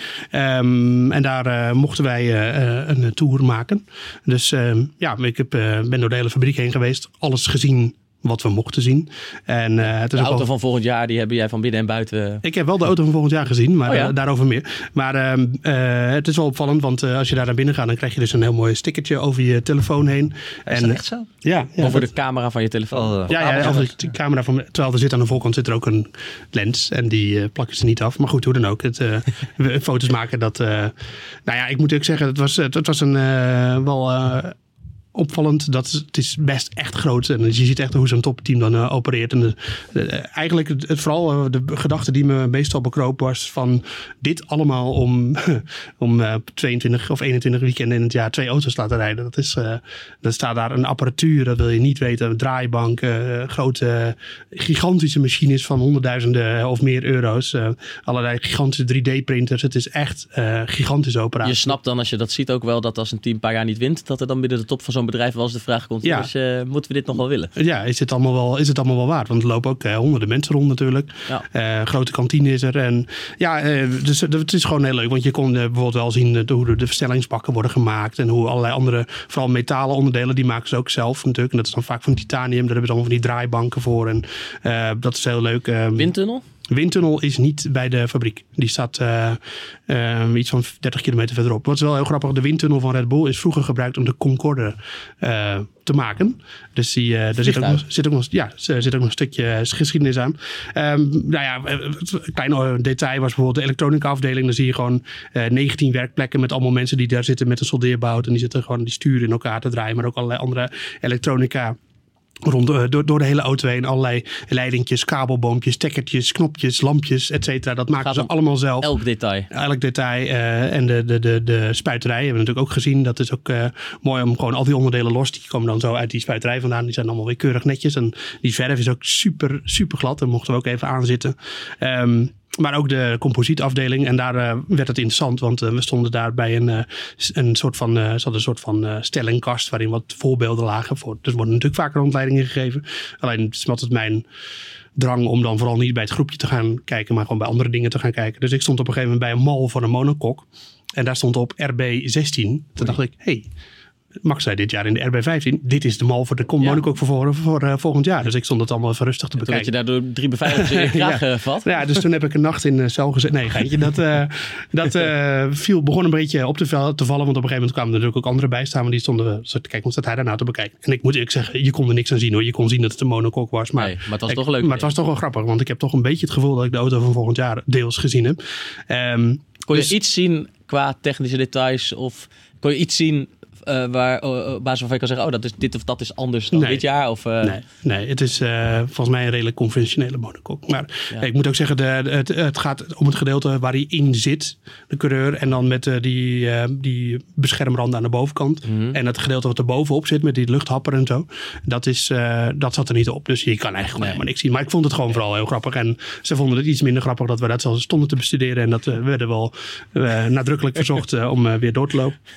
Um, en daar uh, mochten wij uh, een tour maken. Dus uh, ja, ik heb, uh, ben door de hele fabriek heen geweest, alles gezien wat we mochten zien. En, uh, het is de auto wel... van volgend jaar, die heb jij van binnen en buiten... Ik heb wel de auto van volgend jaar gezien, maar oh ja? uh, daarover meer. Maar uh, uh, het is wel opvallend, want uh, als je daar naar binnen gaat, dan krijg je dus een heel mooi stickertje over je telefoon heen. Is en, dat echt zo? Ja. ja over dat... de camera van je telefoon. Oh, ja, ja, over de camera van... Terwijl er zit aan de voorkant zit er ook een lens en die uh, plakken ze niet af. Maar goed, hoe dan ook. Het, uh, foto's maken, dat... Uh, nou ja, ik moet ook zeggen, het was, het was een uh, wel... Uh, opvallend. Dat het is best echt groot. En je ziet echt hoe zo'n topteam dan uh, opereert. En de, de, eigenlijk het, het, vooral uh, de gedachte die me meestal bekroop was van dit allemaal om, om uh, tweeëntwintig of eenentwintig weekenden in het jaar twee auto's laten rijden. Dat is, uh, dan staat daar een apparatuur, dat wil je niet weten. Draaibanken, uh, grote gigantische machines van honderdduizenden of meer euro's. Uh, allerlei gigantische drie D printers. Het is echt uh, gigantische operatie. Je snapt dan als je dat ziet ook wel dat als een team een paar jaar niet wint, dat er dan binnen de top van zo'n bedrijf wel eens de vraag komt, ja. dus, uh, moeten we dit nog wel willen? Ja, is het allemaal wel, is het allemaal wel waard? Want er lopen ook uh, honderden mensen rond natuurlijk. Ja. Uh, grote kantine is er. En ja, uh, dus het is gewoon heel leuk. Want je kon uh, bijvoorbeeld wel zien uh, hoe de versnellingsbakken worden gemaakt. En hoe allerlei andere, vooral metalen onderdelen, die maken ze ook zelf natuurlijk. En dat is dan vaak van titanium. Daar hebben ze allemaal van die draaibanken voor. En uh, dat is heel leuk. Uh, Windtunnel? Windtunnel is niet bij de fabriek. Die staat uh, uh, iets van dertig kilometer verderop. Wat is wel heel grappig. De windtunnel van Red Bull is vroeger gebruikt om de Concorde uh, te maken. Dus die, uh, daar zit ook, nog, zit, ook nog, ja, zit ook nog een stukje geschiedenis aan. Um, nou ja, een klein detail was bijvoorbeeld de elektronica afdeling. Dan zie je gewoon uh, negentien werkplekken met allemaal mensen die daar zitten met een soldeerbout. En die zitten gewoon die sturen in elkaar te draaien. Maar ook allerlei andere elektronica. Rond, door, door de hele auto heen. Allerlei leidingjes, kabelboompjes, stekkertjes, knopjes, lampjes, et cetera. Dat maken ze allemaal zelf. Elk detail. Elk detail. Uh, en de, de, de, de spuiterij hebben we natuurlijk ook gezien. Dat is ook uh, mooi om gewoon al die onderdelen los. Die komen dan zo uit die spuiterij vandaan. Die zijn allemaal weer keurig netjes. En die verf is ook super, super glad. Daar mochten we ook even aan zitten. Um, Maar ook de composietafdeling. En daar uh, werd het interessant. Want uh, we stonden daar bij een, uh, een soort van, uh, ze hadden een soort van uh, stellingkast. Waarin wat voorbeelden lagen. Voor, dus worden natuurlijk vaker rondleidingen gegeven. Alleen het is altijd mijn drang om dan vooral niet bij het groepje te gaan kijken. Maar gewoon bij andere dingen te gaan kijken. Dus ik stond op een gegeven moment bij een mal voor een monocoque. En daar stond op R B zestien. Toen dacht ik, hey, Max zei dit jaar in de R B vijftien. Dit is de mal voor de ja. monocoque voor, voor, voor uh, volgend jaar. Dus ik stond het allemaal even rustig te bekijken. Toen had je daardoor drie beveiligers in je kraag ja. vat. Ja, dus toen heb ik een nacht in uh, cel gezet. Nee, geintje. Dat, uh, dat uh, viel, begon een beetje op te, vel, te vallen. Want op een gegeven moment kwamen er natuurlijk ook anderen bij staan. Maar die stonden uh, te kijken, wat staat hij daarna te bekijken. En ik moet eerlijk zeggen, je kon er niks aan zien hoor. Je kon zien dat het een monocoque was. Maar, nee, maar het was ik, toch leuk. Maar het was toch wel grappig. Want ik heb toch een beetje het gevoel dat ik de auto van volgend jaar deels gezien heb. Um, kon je dus, iets zien qua technische details? Of kon je iets zien Uh, waar, uh, op basis waarvan je kan zeggen, oh, dat is, dit of dat is anders dan nee. dit jaar? Of, uh... nee, nee, het is uh, volgens mij een redelijk conventionele monocoque. Maar ja. ik moet ook zeggen, de, het, het gaat om het gedeelte waar hij in zit, de coureur. En dan met uh, die, uh, die beschermranden aan de bovenkant. Mm-hmm. En het gedeelte wat er bovenop zit, met die luchthapper en zo. Dat, is, uh, dat zat er niet op. Dus je kan eigenlijk nee. helemaal niks zien. Maar ik vond het gewoon vooral heel grappig. En ze vonden het iets minder grappig dat we dat zelfs stonden te bestuderen. En dat uh, werden wel uh, nadrukkelijk verzocht uh, om uh, weer door te lopen.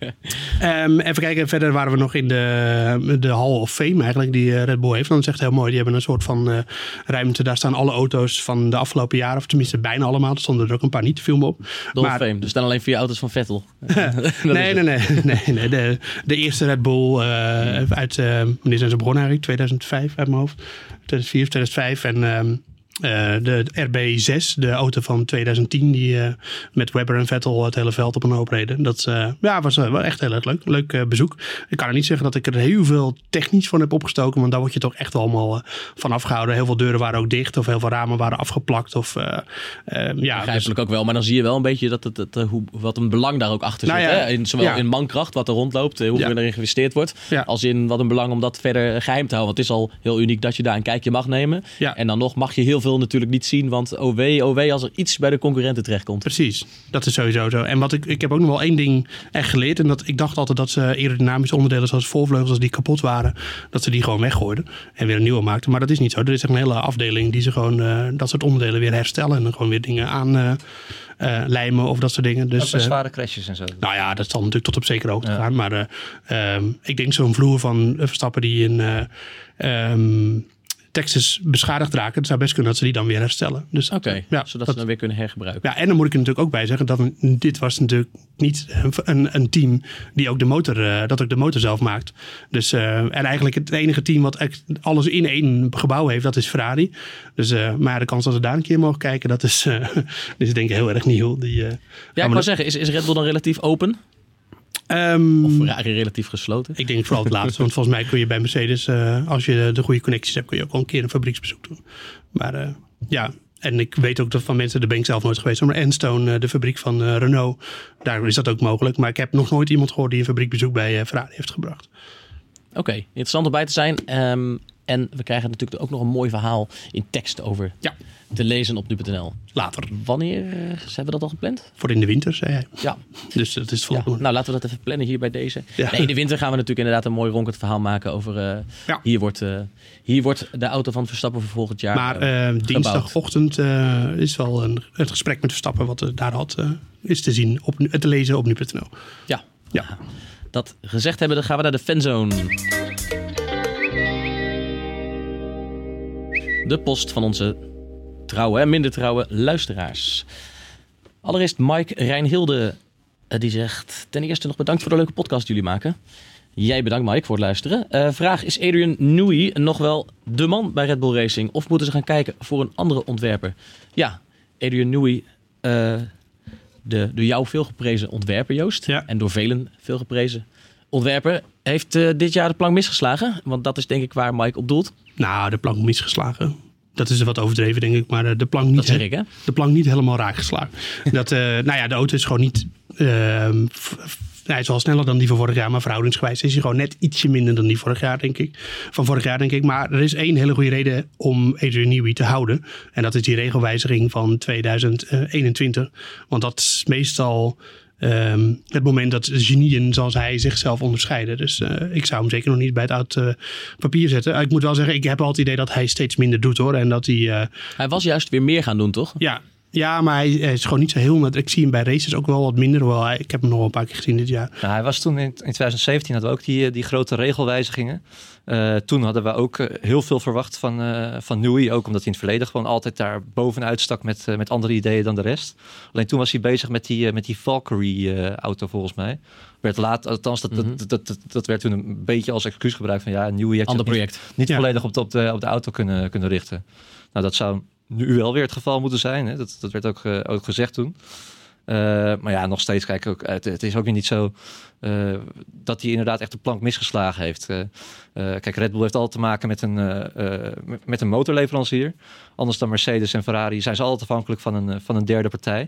Um, even kijken, verder waren we nog in de, de Hall of Fame eigenlijk, die uh, Red Bull heeft. Dat is echt heel mooi. Die hebben een soort van uh, ruimte. Daar staan alle auto's van de afgelopen jaren, of tenminste bijna allemaal. Er stonden er ook een paar niet te filmen op. De Hall of Fame. Er staan alleen vier auto's van Vettel. nee, nee, nee, nee, nee. De, de eerste Red Bull uh, uit, uh, wanneer zijn ze begonnen eigenlijk? tweeduizend vijf uit mijn hoofd. tweeduizend vier, tweeduizend vijf. En um, Uh, de R B zes, de auto van twintig tien, die uh, met Webber en Vettel het hele veld op een hoop reden. Dat uh, ja, was uh, wel echt heel erg leuk. Leuk uh, bezoek. Ik kan er niet zeggen dat ik er heel veel technisch van heb opgestoken, want daar word je toch echt wel allemaal uh, van afgehouden. Heel veel deuren waren ook dicht of heel veel ramen waren afgeplakt. Of, uh, uh, ja, begrijpelijk dus, ook wel, maar dan zie je wel een beetje dat het, het, het, hoe, wat een belang daar ook achter zit. Nou ja, hè? In, zowel ja. in mankracht, wat er rondloopt, hoeveel ja. erin geïnvesteerd wordt, ja. als in wat een belang om dat verder geheim te houden. Want het is al heel uniek dat je daar een kijkje mag nemen. Ja. En dan nog mag je heel veel natuurlijk niet zien, want oh wee, oh wee als er iets bij de concurrenten terechtkomt. Precies, dat is sowieso zo. En wat ik, ik heb ook nog wel één ding echt geleerd. En dat ik dacht altijd dat ze aerodynamische onderdelen zoals voorvleugels, als die kapot waren, dat ze die gewoon weggooiden en weer een nieuwe maakten. Maar dat is niet zo. Er is echt een hele afdeling die ze gewoon uh, dat soort onderdelen weer herstellen en dan gewoon weer dingen aan uh, uh, lijmen of dat soort dingen. Dus, ook bij zware crashes en zo. Nou ja, dat zal natuurlijk tot op zekere hoogte ja. gaan. Maar uh, um, ik denk zo'n vloer van Verstappen die in Uh, um, Texas beschadigd raken. Het zou best kunnen dat ze die dan weer herstellen. Dus Oké, okay, ja, zodat dat, ze dan weer kunnen hergebruiken. Ja, en dan moet ik er natuurlijk ook bij zeggen dat dit was natuurlijk niet een, een team die ook de motor, uh, dat ook de motor zelf maakt. Dus uh, en eigenlijk het enige team wat alles in één gebouw heeft, dat is Ferrari. Dus, uh, maar de kans dat we daar een keer mogen kijken, dat is, uh, is denk ik heel erg nieuw. Die, uh, ja, ik wou zeggen, is, is Red Bull dan relatief open? Um, of Ferrari relatief gesloten? Ik denk vooral het laatste. Want volgens mij kun je bij Mercedes, uh, als je de goede connecties hebt, kun je ook wel een keer een fabrieksbezoek doen. Maar uh, ja, en ik weet ook dat van mensen, daar ben ik zelf nooit geweest, maar Enstone, uh, de fabriek van uh, Renault, daar is dat ook mogelijk. Maar ik heb nog nooit iemand gehoord die een fabriekbezoek bij uh, Ferrari heeft gebracht. Oké, okay, interessant om bij te zijn. Um, en we krijgen natuurlijk ook nog een mooi verhaal in tekst over ja. te lezen op nu punt n l. Later. Wanneer uh, hebben we dat al gepland? Voor in de winter, zei hij. Ja. Dus dat is volgende. Ja. Nou, laten we dat even plannen hier bij deze. Ja. Nee, in de winter gaan we natuurlijk inderdaad een mooi ronkend verhaal maken over Uh, ja. hier, wordt, uh, hier wordt de auto van Verstappen voor volgend jaar Maar uh, dinsdagochtend uh, is wel een, het gesprek met Verstappen wat we daar had, uh, is te zien, op, te lezen op nu punt n l. Ja. ja. Dat gezegd hebben, dan gaan we naar de fanzone. De post van onze trouwe en minder trouwe luisteraars. Allereerst Mike Reinhilde. Die zegt ten eerste nog bedankt voor de leuke podcast die jullie maken. Jij bedankt Mike voor het luisteren. Uh, vraag, is Adrian Newey nog wel de man bij Red Bull Racing? Of moeten ze gaan kijken voor een andere ontwerper? Ja, Adrian Newey, uh, de door jou veel geprezen ontwerper Joost. Ja. En door velen veel geprezen ontwerper. Heeft uh, dit jaar de plank misgeslagen? Want dat is denk ik waar Mike op doelt. Nou, de plank misgeslagen. Dat is wat overdreven, denk ik. Maar de plank niet, dat zeg ik, hè? De plank niet helemaal raak geslagen. dat, uh, nou ja, de auto is gewoon niet Uh, f- f- hij is wel sneller dan die van vorig jaar, maar verhoudingsgewijs is hij gewoon net ietsje minder dan die vorig jaar, denk ik. Van vorig jaar, denk ik. Maar er is één hele goede reden om Adrian Newey te houden. En dat is die regelwijziging van tweeduizend eenentwintig. Want dat is meestal Um, het moment dat genieën zoals hij zichzelf onderscheiden. Dus uh, ik zou hem zeker nog niet bij het oud uh, papier zetten. Uh, ik moet wel zeggen, ik heb al het idee dat hij steeds minder doet, hoor. En dat hij, uh, hij was juist weer meer gaan doen, toch? Ja, ja, maar hij, hij is gewoon niet zo heel... Ik zie hem bij races ook wel wat minder. Hoewel hij, ik heb hem nog wel een paar keer gezien dit jaar. Nou, hij was toen in, in twintig zeventien hadden we ook die, die grote regelwijzigingen. Uh, toen hadden we ook uh, heel veel verwacht van, uh, van Newey. Ook omdat hij in het verleden gewoon altijd daar bovenuit stak met, uh, met andere ideeën dan de rest. Alleen toen was hij bezig met die, uh, met die Valkyrie-auto uh, volgens mij. Werd laat, althans, dat, mm-hmm. dat, dat, dat, dat werd toen een beetje als excuus gebruikt van ja, Newey heeft ander project. niet, niet ja. volledig op de, op, de, op de auto kunnen, kunnen richten. Nou, dat zou nu wel weer het geval moeten zijn. Hè? Dat, dat werd ook, uh, ook gezegd toen. Uh, maar ja, nog steeds, kijk, ook, het, het is ook weer niet zo uh, dat hij inderdaad echt de plank misgeslagen heeft. Uh, uh, kijk, Red Bull heeft altijd te maken met een, uh, uh, met een motorleverancier. Anders dan Mercedes en Ferrari zijn ze altijd afhankelijk van een, van een derde partij.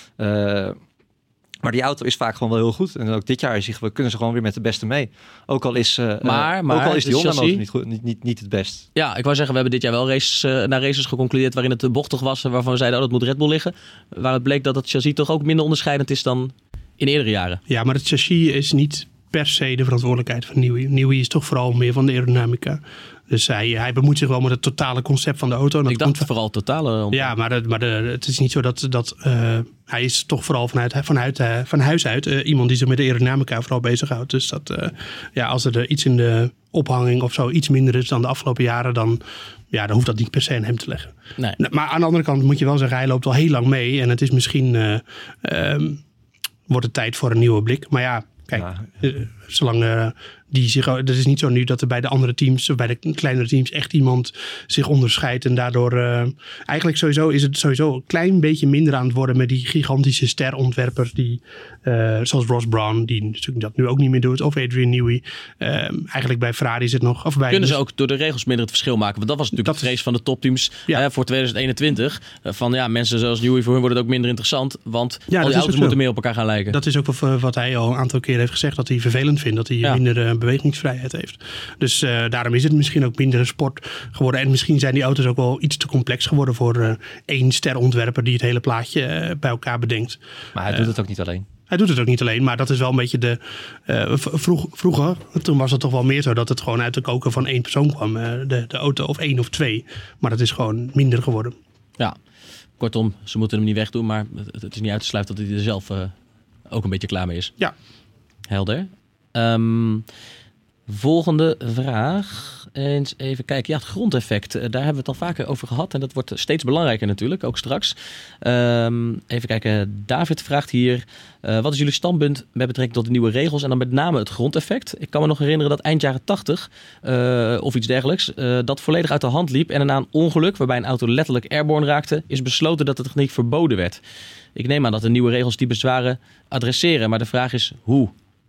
Uh, Maar die auto is vaak gewoon wel heel goed. En ook dit jaar is hij, kunnen ze gewoon weer met de beste mee. Ook al is, uh, maar, maar, ook al is die Honda chassis... motor niet, goed, niet, niet, niet het best. Ja, ik wou zeggen, we hebben dit jaar wel races, uh, naar races geconcludeerd waarin het bochtig was. Waarvan we zeiden, oh, dat moet Red Bull liggen. Waar het bleek dat het chassis toch ook minder onderscheidend is dan in eerdere jaren. Ja, maar het chassis is niet per se de verantwoordelijkheid van Newey. Newey is toch vooral meer van de aerodynamica. Dus hij, hij bemoeit zich wel met het totale concept van de auto. En dat ik dacht komt... vooral totale... Ja, maar, de, maar de, het is niet zo dat... dat uh, hij is toch vooral vanuit, vanuit, uh, van huis uit uh, iemand die zich met de aerodynamica vooral bezighoudt. Dus dat, uh, ja, als er iets in de ophanging of zo iets minder is dan de afgelopen jaren, dan, ja, dan hoeft dat niet per se aan hem te leggen. Nee. Maar aan de andere kant moet je wel zeggen, hij loopt al heel lang mee. En het is misschien... Uh, um, wordt het tijd voor een nieuwe blik. Maar ja, kijk, ja. uh, zolang uh, die zich, het is niet zo nu dat er bij de andere teams, of bij de kleinere teams, echt iemand zich onderscheidt. En daardoor, uh, eigenlijk sowieso is het sowieso een klein beetje minder aan het worden met die gigantische sterontwerpers die, uh, zoals Ross Brawn, die natuurlijk dat nu ook niet meer doet, of Adrian Newey. Uh, eigenlijk bij Ferrari is het nog, of bij Kunnen ze ook door de regels minder het verschil maken? Want dat was natuurlijk dat, de vrees van de topteams ja. uh, voor twintig eenentwintig. Uh, van ja, mensen zoals Newey, voor hun wordt het ook minder interessant, want ja, al die auto's moeten meer op elkaar gaan lijken. Dat is ook wat, wat hij al een aantal keer heeft gezegd, dat hij vervelend vindt, dat hij ja. minder uh, bewegingsvrijheid heeft. Dus uh, daarom is het misschien ook minder een sport geworden. En misschien zijn die auto's ook wel iets te complex geworden voor uh, één sterontwerper die het hele plaatje uh, bij elkaar bedenkt. Maar hij uh, doet het ook niet alleen. Hij doet het ook niet alleen, maar dat is wel een beetje de... Uh, vroeg, vroeger, toen was het toch wel meer zo dat het gewoon uit de koker van één persoon kwam. Uh, de, de auto, of één of twee. Maar dat is gewoon minder geworden. Ja, kortom, ze moeten hem niet wegdoen, maar het, het is niet uit te sluiten dat hij er zelf uh, ook een beetje klaar mee is. Ja. Helder. Um, volgende vraag. Eens even kijken. Ja, het grondeffect. Daar hebben we het al vaker over gehad. En dat wordt steeds belangrijker natuurlijk, ook straks. Um, even kijken. David vraagt hier. Uh, wat is jullie standpunt met betrekking tot de nieuwe regels? En dan met name het grondeffect. Ik kan me nog herinneren dat eind jaren tachtig uh, of iets dergelijks, uh, dat volledig uit de hand liep. En na een ongeluk waarbij een auto letterlijk airborne raakte, is besloten dat de techniek verboden werd. Ik neem aan dat de nieuwe regels die bezwaren adresseren. Maar de vraag is hoe?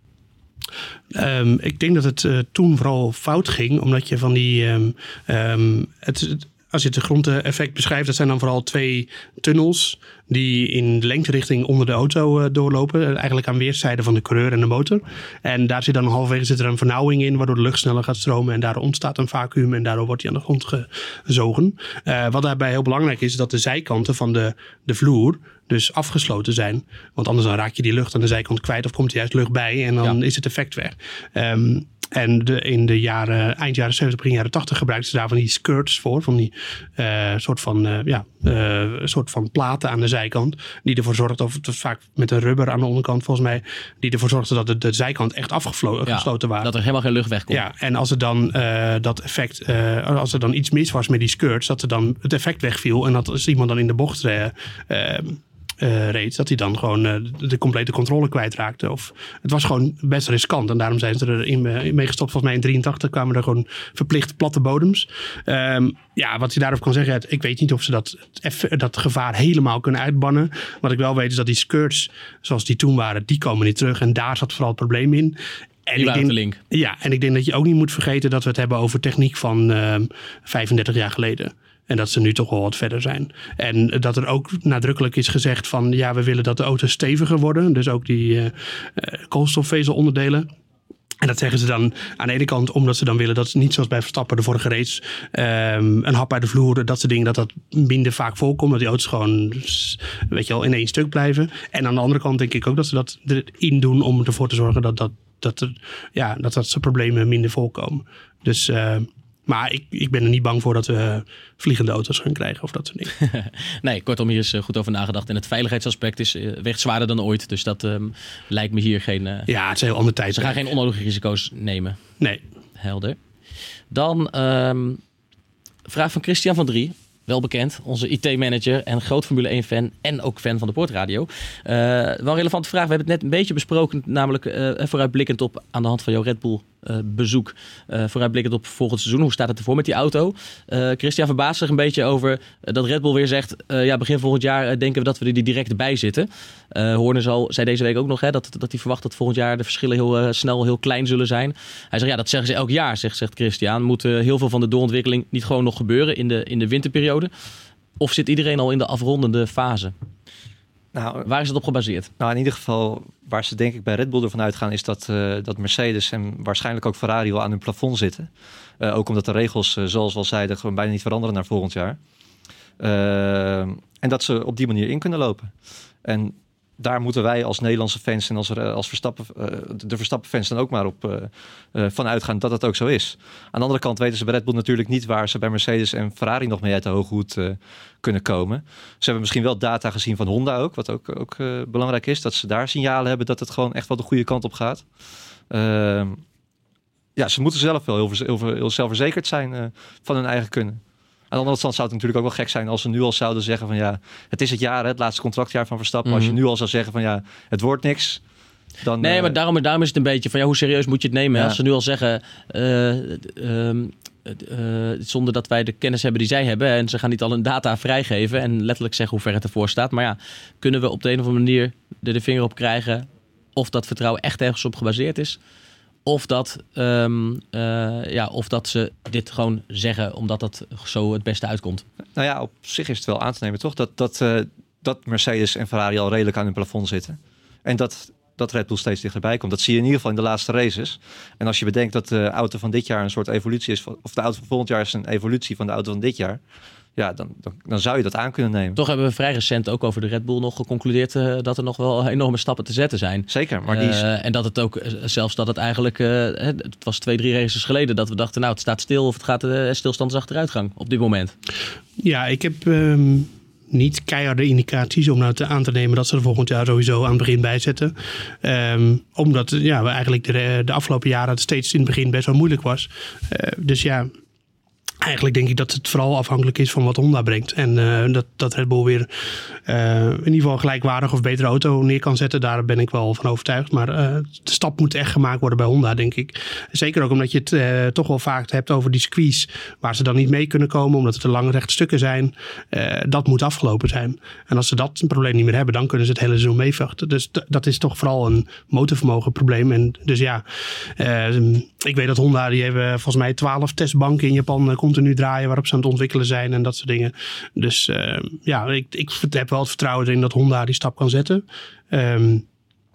Um, ik denk dat het uh, toen vooral fout ging, omdat je van die... Um, um, het, het, als je het grondeffect beschrijft, dat zijn dan vooral twee tunnels die in de lengterichting onder de auto uh, doorlopen. Eigenlijk aan weerszijden van de coureur en de motor. En daar zit dan halverwege zit er een vernauwing in, waardoor de lucht sneller gaat stromen. En daardoor ontstaat een vacuüm en daardoor wordt hij aan de grond gezogen. Uh, wat daarbij heel belangrijk is, is dat de zijkanten van de, de vloer dus afgesloten zijn. Want anders dan raak je die lucht aan de zijkant kwijt of komt er juist lucht bij en dan ja. is het effect weg. Um, En de, in de jaren, eind jaren zeventig, begin jaren tachtig gebruikten ze daar van die skirts voor. Van die uh, soort, van, uh, ja, uh, soort van platen aan de zijkant. Die ervoor zorgden, of het was vaak met een rubber aan de onderkant volgens mij. Die ervoor zorgden dat de, de zijkant echt afgesloten ja, waren. Dat er helemaal geen lucht wegkomt. Ja, en als er dan uh, dat effect, uh, als er dan iets mis was met die skirts. Dat er dan het effect wegviel. En dat als iemand dan in de bocht uh, uh, Uh, reed, dat hij dan gewoon uh, de complete controle kwijtraakte. Of, het was gewoon best riskant. En daarom zijn ze erin uh, mee gestopt. Volgens mij in drieëntachtig kwamen er gewoon verplicht platte bodems. Um, ja, wat je daarover kan zeggen. Ik weet niet of ze dat, dat gevaar helemaal kunnen uitbannen. Wat ik wel weet is dat die skirts, zoals die toen waren, die komen niet terug. En daar zat vooral het probleem in. En die ik denk, de link. Ja, en ik denk dat je ook niet moet vergeten dat we het hebben over techniek van uh, vijfendertig jaar geleden. En dat ze nu toch wel wat verder zijn. En dat er ook nadrukkelijk is gezegd van ja, we willen dat de auto's steviger worden. Dus ook die uh, uh, koolstofvezelonderdelen. En dat zeggen ze dan aan de ene kant omdat ze dan willen dat ze niet zoals bij Verstappen de vorige race um, een hap uit de vloer, dat soort dingen, dat dat minder vaak voorkomt. Dat die auto's gewoon, weet je wel, in één stuk blijven. En aan de andere kant denk ik ook dat ze dat erin doen om ervoor te zorgen dat dat, dat, er, ja, dat, dat soort problemen minder voorkomen. Dus... Uh, Maar ik, ik ben er niet bang voor dat we vliegende auto's gaan krijgen of dat soort dingen. Nee, kortom, hier is goed over nagedacht. En het veiligheidsaspect is uh, weegt zwaarder dan ooit. Dus dat um, lijkt me hier geen... Uh, ja, het is een heel ander tijd. Ze gaan geen onnodige risico's nemen. Nee. Helder. Dan um, vraag van Christian van Drie. Wel bekend, onze I T-manager en groot Formule één-fan en ook fan van de Poortradio. Uh, wel een relevante vraag. We hebben het net een beetje besproken, namelijk uh, vooruitblikkend op, aan de hand van jouw Red Bull uh, bezoek, uh, vooruitblikkend op volgend seizoen. Hoe staat het ervoor met die auto? Uh, Christian verbaast zich een beetje over uh, dat Red Bull weer zegt, uh, ja, begin volgend jaar uh, denken we dat we er direct bij zitten. Uh, Horner zal, zei deze week ook nog hè, dat, dat hij verwacht dat volgend jaar de verschillen heel uh, snel heel klein zullen zijn. Hij zegt, ja, dat zeggen ze elk jaar, zegt, zegt Christian. Moet uh, heel veel van de doorontwikkeling niet gewoon nog gebeuren in de, in de winterperiode? Of zit iedereen al in de afrondende fase? Nou, waar is het op gebaseerd? Nou, in ieder geval, waar ze denk ik bij Red Bull ervan uitgaan, is dat, uh, dat Mercedes en waarschijnlijk ook Ferrari wel aan hun plafond zitten. Uh, ook omdat de regels, uh, zoals we al zeiden, gewoon bijna niet veranderen naar volgend jaar. Uh, en dat ze op die manier in kunnen lopen. En daar moeten wij als Nederlandse fans en als, als Verstappen, uh, de Verstappen-fans dan ook maar op uh, uh, van uitgaan dat dat ook zo is. Aan de andere kant weten ze bij Red Bull natuurlijk niet waar ze bij Mercedes en Ferrari nog mee uit de hoge hoed uh, kunnen komen. Ze hebben misschien wel data gezien van Honda ook, wat ook, ook uh, belangrijk is. Dat ze daar signalen hebben dat het gewoon echt wel de goede kant op gaat. Uh, ja, ze moeten zelf wel heel, heel, heel zelfverzekerd zijn uh, van hun eigen kunnen. Aan de andere kant zou het natuurlijk ook wel gek zijn als ze nu al zouden zeggen van ja, het is het jaar, het laatste contractjaar van Verstappen. Mm-hmm. Als je nu al zou zeggen van ja, het wordt niks. Dan, nee, uh, maar daarom, daarom is het een beetje van ja, hoe serieus moet je het nemen? Ja. Als ze nu al zeggen, uh, um, uh, zonder dat wij de kennis hebben die zij hebben, en ze gaan niet al hun data vrijgeven en letterlijk zeggen hoe ver het ervoor staat. Maar ja, kunnen we op de een of andere manier er de vinger op krijgen of dat vertrouwen echt ergens op gebaseerd is? Of dat, um, uh, ja, of dat ze dit gewoon zeggen omdat dat zo het beste uitkomt. Nou ja, op zich is het wel aan te nemen, toch? Dat, dat, uh, dat Mercedes en Ferrari al redelijk aan hun plafond zitten. En dat, dat Red Bull steeds dichterbij komt. Dat zie je in ieder geval in de laatste races. En als je bedenkt dat de auto van dit jaar een soort evolutie is, of de auto van volgend jaar is een evolutie van de auto van dit jaar. Ja, dan, dan, dan zou je dat aan kunnen nemen. Toch hebben we vrij recent ook over de Red Bull nog geconcludeerd uh, dat er nog wel enorme stappen te zetten zijn. Zeker, maar die is... Uh, en dat het ook, zelfs dat het eigenlijk, uh, het was twee, drie races geleden dat we dachten, nou het staat stil of het gaat uh, stilstand is achteruitgang op dit moment. Ja, ik heb um, niet keiharde indicaties om nou te aan te nemen dat ze er volgend jaar sowieso aan het begin bij zetten. Um, omdat ja, we eigenlijk de, de afgelopen jaren het steeds in het begin best wel moeilijk was. Uh, dus ja... Eigenlijk denk ik dat het vooral afhankelijk is van wat Honda brengt. En uh, dat, dat Red Bull weer uh, in ieder geval gelijkwaardig of betere auto neer kan zetten. Daar ben ik wel van overtuigd. Maar uh, de stap moet echt gemaakt worden bij Honda, denk ik. Zeker ook omdat je het uh, toch wel vaak hebt over die squeeze. Waar ze dan niet mee kunnen komen omdat het te lange rechte stukken zijn. Uh, dat moet afgelopen zijn. En als ze dat probleem niet meer hebben, dan kunnen ze het hele seizoen meevechten. Dus d- dat is toch vooral een motorvermogen probleem. En dus ja, uh, ik weet dat Honda, die hebben volgens mij twaalf testbanken in Japan uh, continu draaien waarop ze aan het ontwikkelen zijn en dat soort dingen. Dus uh, ja, ik, ik heb wel het vertrouwen erin dat Honda die stap kan zetten. Um,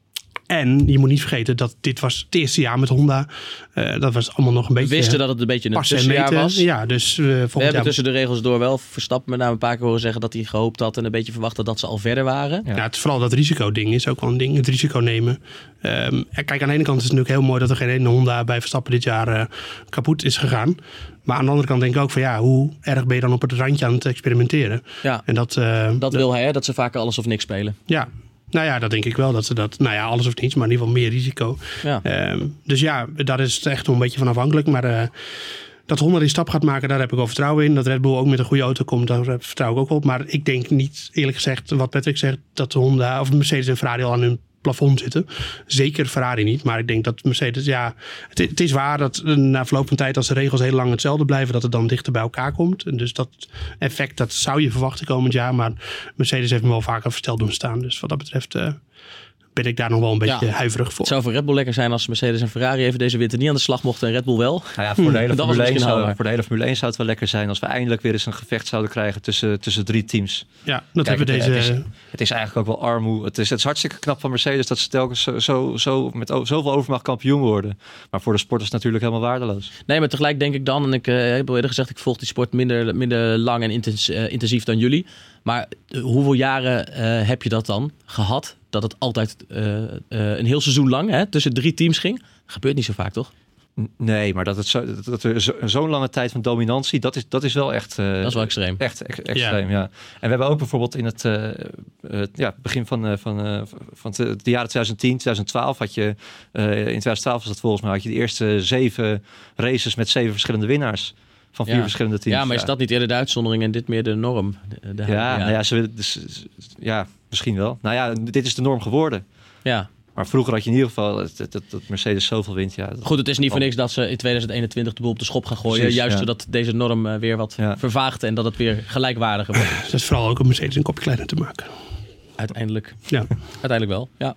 En je moet niet vergeten dat dit was het eerste jaar met Honda. Uh, dat was allemaal nog een beetje... We wisten dat het een beetje een tussenjaar was. Ja, dus uh, volgend We hebben jaar... tussen de regels door wel Verstappen met name een paar keer horen zeggen dat hij gehoopt had en een beetje verwachtte dat ze al verder waren. Ja, ja, het is vooral dat risicoding is ook wel een ding. Het risico nemen. Um, kijk, aan de ene kant is het natuurlijk heel mooi dat er geen ene Honda bij Verstappen dit jaar uh, kapot is gegaan. Maar aan de andere kant denk ik ook van ja, hoe erg ben je dan op het randje aan het experimenteren? Ja, en dat, uh, dat, dat wil hij, hè? Dat ze vaker alles of niks spelen. Ja. Nou ja, dat denk ik wel. Dat ze dat, nou ja, alles of niets, maar in ieder geval meer risico. Ja. Um, dus ja, daar is het echt wel een beetje van afhankelijk. Maar uh, dat Honda die stap gaat maken, daar heb ik wel vertrouwen in. Dat Red Bull ook met een goede auto komt, daar vertrouw ik ook op. Maar ik denk niet, eerlijk gezegd, wat Patrick zegt, dat de Honda of Mercedes en Ferrari al aan hun plafond zitten. Zeker Ferrari niet, maar ik denk dat Mercedes, ja, het, het is waar dat na verloop van tijd, als de regels heel lang hetzelfde blijven, dat het dan dichter bij elkaar komt. En dus dat effect, dat zou je verwachten komend jaar, maar Mercedes heeft me wel vaker versteld doen staan. Dus wat dat betreft uh, ben ik daar nog wel een beetje ja, huiverig voor. Het zou voor Red Bull lekker zijn als Mercedes en Ferrari even deze winter niet aan de slag mochten en Red Bull wel. Nou ja, voor, de hele Formule één zou, voor de hele Formule één zou het wel lekker zijn als we eindelijk weer eens een gevecht zouden krijgen tussen, tussen drie teams. Ja, dat Kijk, hebben we het, deze... Het is, het is eigenlijk ook wel armoe. Het is, het is hartstikke knap van Mercedes dat ze telkens zo, zo, zo met o, zoveel overmacht kampioen worden. Maar voor de sport is het natuurlijk helemaal waardeloos. Nee, maar tegelijk denk ik dan, en ik uh, heb al eerder gezegd, ik volg die sport minder, minder lang en intens, uh, intensief dan jullie. Maar uh, hoeveel jaren uh, heb je dat dan gehad? Dat het altijd uh, uh, een heel seizoen lang hè, tussen drie teams ging. Dat gebeurt niet zo vaak, toch? Nee, maar dat, het zo, dat er zo, zo'n lange tijd van dominantie, dat is, dat is wel echt... Uh, dat is wel extreem. Echt ex, extreem, ja. ja. En we hebben ook bijvoorbeeld in het uh, uh, ja, begin van, uh, van, uh, van de jaren twintig tien, twintig twaalf had je... Uh, in twintig twaalf was dat volgens mij, had je de eerste zeven races met zeven verschillende winnaars. Van vier ja. verschillende teams. Ja, maar is dat niet eerder de uitzondering en dit meer de norm? De, de, ja, ja. Nou ja, ze willen, dus, ja, misschien wel. Nou ja, dit is de norm geworden. Ja. Maar vroeger had je in ieder geval dat, dat, dat Mercedes zoveel wint. Ja, dat Goed, het is niet voor niks dat ze in twintig eenentwintig de boel op de schop gaan gooien. Precies, juist ja. zodat deze norm uh, weer wat ja. vervaagt en dat het weer gelijkwaardiger wordt. Dat is vooral ook om Mercedes een kopje kleiner te maken. Uiteindelijk. Ja. Uiteindelijk wel, ja.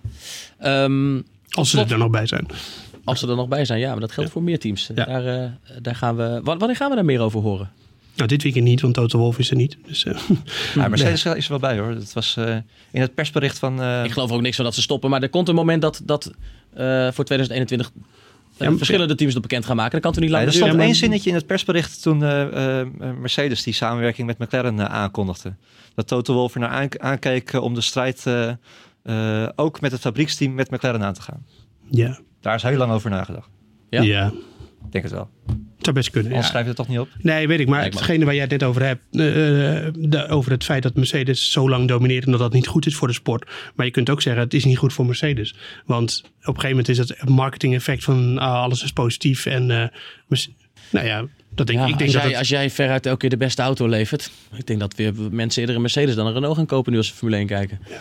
Um, Als ze er dan nog bij zijn. Als ze er nog bij zijn, ja. Maar dat geldt ja. voor meer teams. Ja. Daar, uh, daar gaan we, wanneer gaan we daar meer over horen? Nou, dit weekend niet, want Toto Wolff is er niet. Dus, uh, ja, Mercedes nee. is er wel bij hoor. Het was uh, in het persbericht van... Uh... Ik geloof ook niks van dat ze stoppen. Maar er komt een moment dat, dat uh, voor twintig eenentwintig... Uh, ja, verschillende teams dat bekend gaan maken. Dat kan toen niet lang nee, duren. Er stond maar... één zinnetje in het persbericht toen uh, uh, Mercedes die samenwerking met McLaren uh, aankondigde. Dat Toto Wolff er naar aan, aankeek uh, om de strijd uh, uh, ook met het fabrieksteam met McLaren aan te gaan. Ja. Daar is heel lang over nagedacht. Ja? Ja. Ik denk het wel. Het zou best kunnen. Anders ja. schrijf je het toch niet op? Nee, weet ik. Maar hetgene waar jij het net over hebt. Uh, de, over het feit dat Mercedes zo lang domineert en dat dat niet goed is voor de sport. Maar je kunt ook zeggen, het is niet goed voor Mercedes. Want op een gegeven moment is het marketing effect van uh, alles is positief. En uh, nou ja, dat denk ja, ik. ik denk als, dat jij, het... als jij veruit elke keer de beste auto levert. Ik denk dat weer mensen eerder een Mercedes dan een Renault gaan kopen nu als ze Formule één kijken. Ja.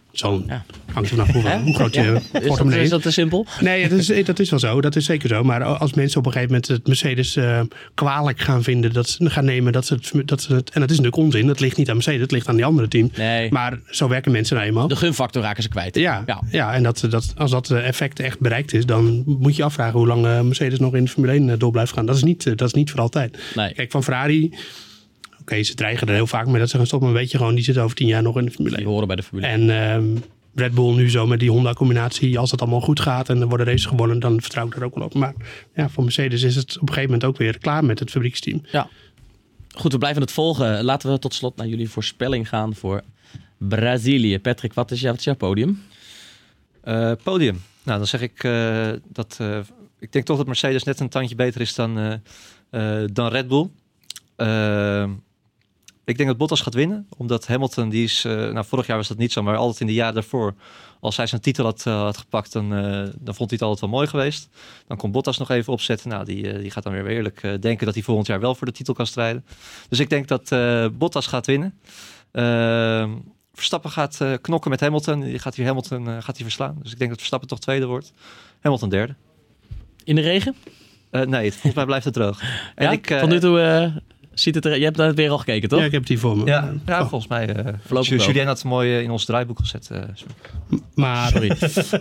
Zo'n, Ja. hangt er vanaf hoe, hoe groot je Ja. Is dat, portemonnee is is. dat te simpel? Nee, dat is, dat is wel zo. Dat is zeker zo. Maar als mensen op een gegeven moment het Mercedes uh, kwalijk gaan vinden, dat ze gaan nemen dat ze, het, dat ze het... En dat is natuurlijk onzin. Dat ligt niet aan Mercedes, dat ligt aan die andere team. Nee. Maar zo werken mensen nou eenmaal. De gunfactor raken ze kwijt. Ja, Ja. ja. en dat, dat, als dat effect echt bereikt is, dan moet je afvragen hoe lang uh, Mercedes nog in de Formule één door blijft gaan. Dat is niet, uh, dat is niet voor altijd. Nee. Kijk, van Ferrari... Oké, okay, ze dreigen er heel vaak mee dat ze gaan stoppen. Maar weet je gewoon, die zitten over tien jaar nog in de Formule één. Die horen bij de Formule één. En um, Red Bull nu zo met die Honda-combinatie. Als dat allemaal goed gaat en er worden races gewonnen, dan vertrouw ik er ook wel op. Maar ja, voor Mercedes is het op een gegeven moment ook weer klaar met het fabrieksteam. Ja. Goed, we blijven het volgen. Laten we tot slot naar jullie voorspelling gaan voor Brazilië. Patrick, wat is, jou, wat is jouw podium? Uh, podium. Nou, dan zeg ik uh, dat... Uh, ik denk toch dat Mercedes net een tandje beter is dan, uh, uh, dan Red Bull. Uh, ik denk dat Bottas gaat winnen. Omdat Hamilton, die is... Uh, nou, vorig jaar was dat niet zo, maar altijd in de jaren daarvoor... Als hij zijn titel had, uh, had gepakt, dan, uh, dan vond hij het altijd wel mooi geweest. Dan kon Bottas nog even opzetten. Nou, die, uh, die gaat dan weer eerlijk uh, denken dat hij volgend jaar wel voor de titel kan strijden. Dus ik denk dat uh, Bottas gaat winnen. Uh, Verstappen gaat uh, knokken met Hamilton. Die gaat hier Hamilton uh, gaat hij verslaan. Dus ik denk dat Verstappen toch tweede wordt. Hamilton derde. In de regen? Uh, nee, volgens mij blijft het droog. En ja? ik, uh, Tot nu toe uh, ziet het er... Je hebt het weer al gekeken, toch? Ja, ik heb die voor me. Ja, ja volgens mij. Uh, Julien had het mooi uh, in ons draaiboek gezet. Uh, maar... Sorry.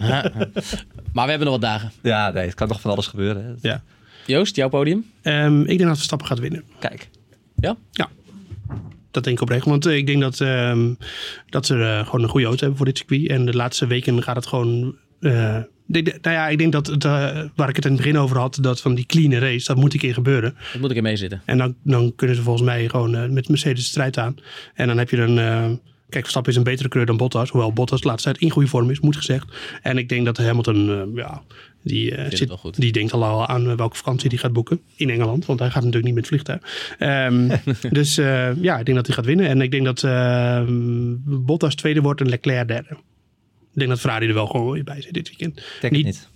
Maar we hebben nog wat dagen. Ja, nee, het kan nog van alles gebeuren. Hè. Ja. Joost, jouw podium? Um, ik denk dat Verstappen gaat winnen. Kijk. Ja? Ja. Dat denk ik oprecht. Want uh, ik denk dat, um, dat ze uh, gewoon een goede auto hebben voor dit circuit. En de laatste weken gaat het gewoon... Uh, de, de, nou ja, ik denk dat het, uh, waar ik het in het begin over had, dat van die clean race, dat moet een keer gebeuren. Dat moet ik er mee zitten. En dan, dan kunnen ze volgens mij gewoon uh, met Mercedes de strijd aan. En dan heb je een... Uh, kijk, Verstappen is een betere coureur dan Bottas. Hoewel Bottas de laatste tijd in goede vorm is, moet gezegd. En ik denk dat Hamilton, uh, ja, die, uh, zit, die denkt al, al aan welke vakantie die gaat boeken. In Engeland, want hij gaat natuurlijk niet met vliegtuig. Um, dus uh, ja, ik denk dat hij gaat winnen. En ik denk dat uh, Bottas tweede wordt en Leclerc derde. Ik denk dat Ferrari er wel gewoon weer bij zit dit weekend. Denk niet. niet.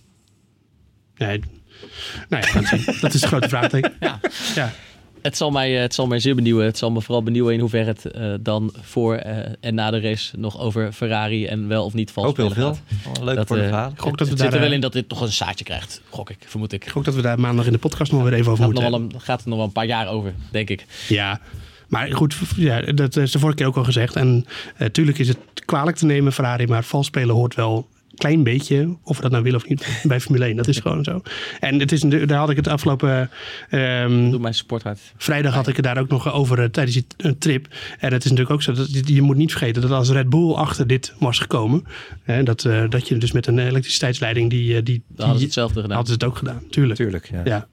Nee. Nou ja, gaan zien. Dat is de grote vraagteken. Ja. Ja. Het zal, mij, het zal mij zeer benieuwen. Het zal me vooral benieuwen in hoeverre het uh, dan voor uh, en na de race nog over Ferrari en wel of niet vals Ook heel spelen veel. gaat. Leuk dat, voor de uh, verhalen. Gok dat het we zit daar, er wel in dat dit toch een zaadje krijgt. Gok ik, vermoed ik. Ik hoop dat we daar maandag in de podcast nog weer even over gaat moeten nog wel een, gaat er nog wel een paar jaar over, denk ik. Ja, maar goed, ja, dat is de vorige keer ook al gezegd. En natuurlijk uh, is het kwalijk te nemen, Ferrari, maar vals spelen hoort wel een klein beetje, of we dat nou willen of niet, bij Formule één. Dat is gewoon zo. En het is, daar had ik het afgelopen... Um, Doe mijn sporthart. Vrijdag had ik het daar ook nog over uh, tijdens die uh, trip. En het is natuurlijk ook zo, dat je, je moet niet vergeten dat als Red Bull achter dit was gekomen, hè, dat, uh, dat je dus met een elektriciteitsleiding, die, uh, die, die Dan hadden ze hetzelfde gedaan. Hadden ze het ook gedaan, tuurlijk. Tuurlijk, ja. ja.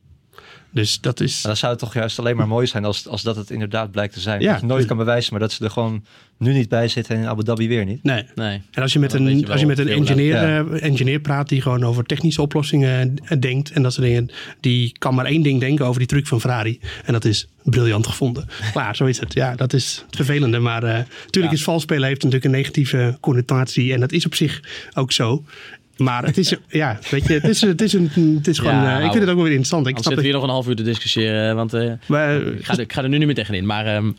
Dus dat is... Maar dan zou het toch juist alleen maar mooi zijn als, als dat het inderdaad blijkt te zijn. Ja, dat je nooit kan bewijzen, maar dat ze er gewoon nu niet bij zitten en in Abu Dhabi weer niet. Nee. nee. En als je met een, je als je met een engineer, ja. uh, engineer praat die gewoon over technische oplossingen uh, denkt en dat soort dingen, die kan maar één ding denken over die truc van Ferrari. En dat is briljant gevonden. Klaar, zo is het. Ja, dat is het vervelende. Maar uh, natuurlijk ja. is vals spelen heeft natuurlijk een negatieve connotatie en dat is op zich ook zo. Maar het is, ja, weet je, het is, het is, een, het is gewoon, ja, uh, ik vind het ook wel weer interessant. Ik snap zitten we hier nog een half uur te discussiëren, want uh, maar, ik, ga, ik ga er nu niet meer tegenin. Maar um,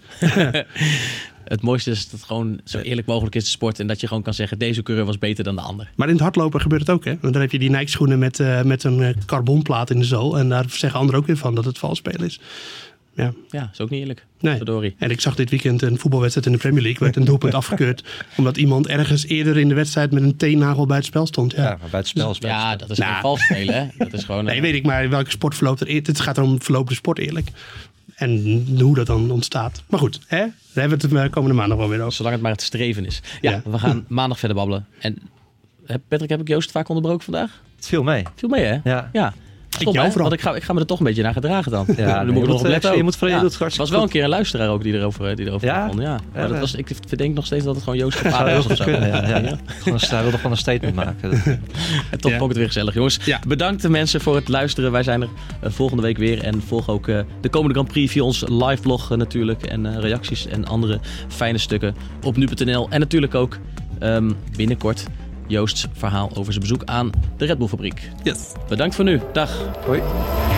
het mooiste is dat het gewoon zo eerlijk mogelijk is de sport en dat je gewoon kan zeggen, deze coureur was beter dan de ander. Maar in het hardlopen gebeurt het ook, hè? Want dan heb je die Nike schoenen met, uh, met een uh, carbonplaat in de zool en daar zeggen anderen ook weer van dat het vals spelen is. Ja, ja, is ook niet eerlijk. Nee. Verdorie. En ik zag dit weekend een voetbalwedstrijd in de Premier League. Werd een doelpunt afgekeurd. Omdat iemand ergens eerder in de wedstrijd met een teennagel bij het spel stond. Ja, ja maar bij het spel is bij Ja, het dat is nou, geen vals spelen, hè? Dat is gewoon... Nee, uh... weet ik, maar welke sport verloopt er... Het gaat erom, verloopt de sport eerlijk? En hoe dat dan ontstaat. Maar goed, hè? Daar hebben we het de komende maandag wel weer over. Zolang het maar het streven is. Ja, ja. We gaan maandag verder babbelen. En Patrick, heb ik Joost vaak onderbroken vandaag? Het viel mee. Viel mee, hè? Ja. ja. Stop, ik, want ik ga, ik ga me er toch een beetje naar gedragen dan. Ja, dan moet ik nog op letten. Je moet voor je ja. doet het was wel een keer een luisteraar ook die erover, die erover ja? begon. Ja. Maar ja, dat was, ik verdenk nog steeds dat het gewoon Joost ja, vader was of zo. Kunnen, ja, ja. Ja. Hij wilde gewoon een statement maken. En toch ja. vond ik het weer gezellig, jongens. Ja. Bedankt de mensen voor het luisteren. Wij zijn er uh, volgende week weer. En volg ook uh, de komende Grand Prix via ons live blog uh, natuurlijk. En uh, reacties en andere fijne stukken op nu punt n l. En natuurlijk ook um, binnenkort Joost's verhaal over zijn bezoek aan de Red Bull fabriek. Yes. Bedankt voor nu. Dag. Hoi.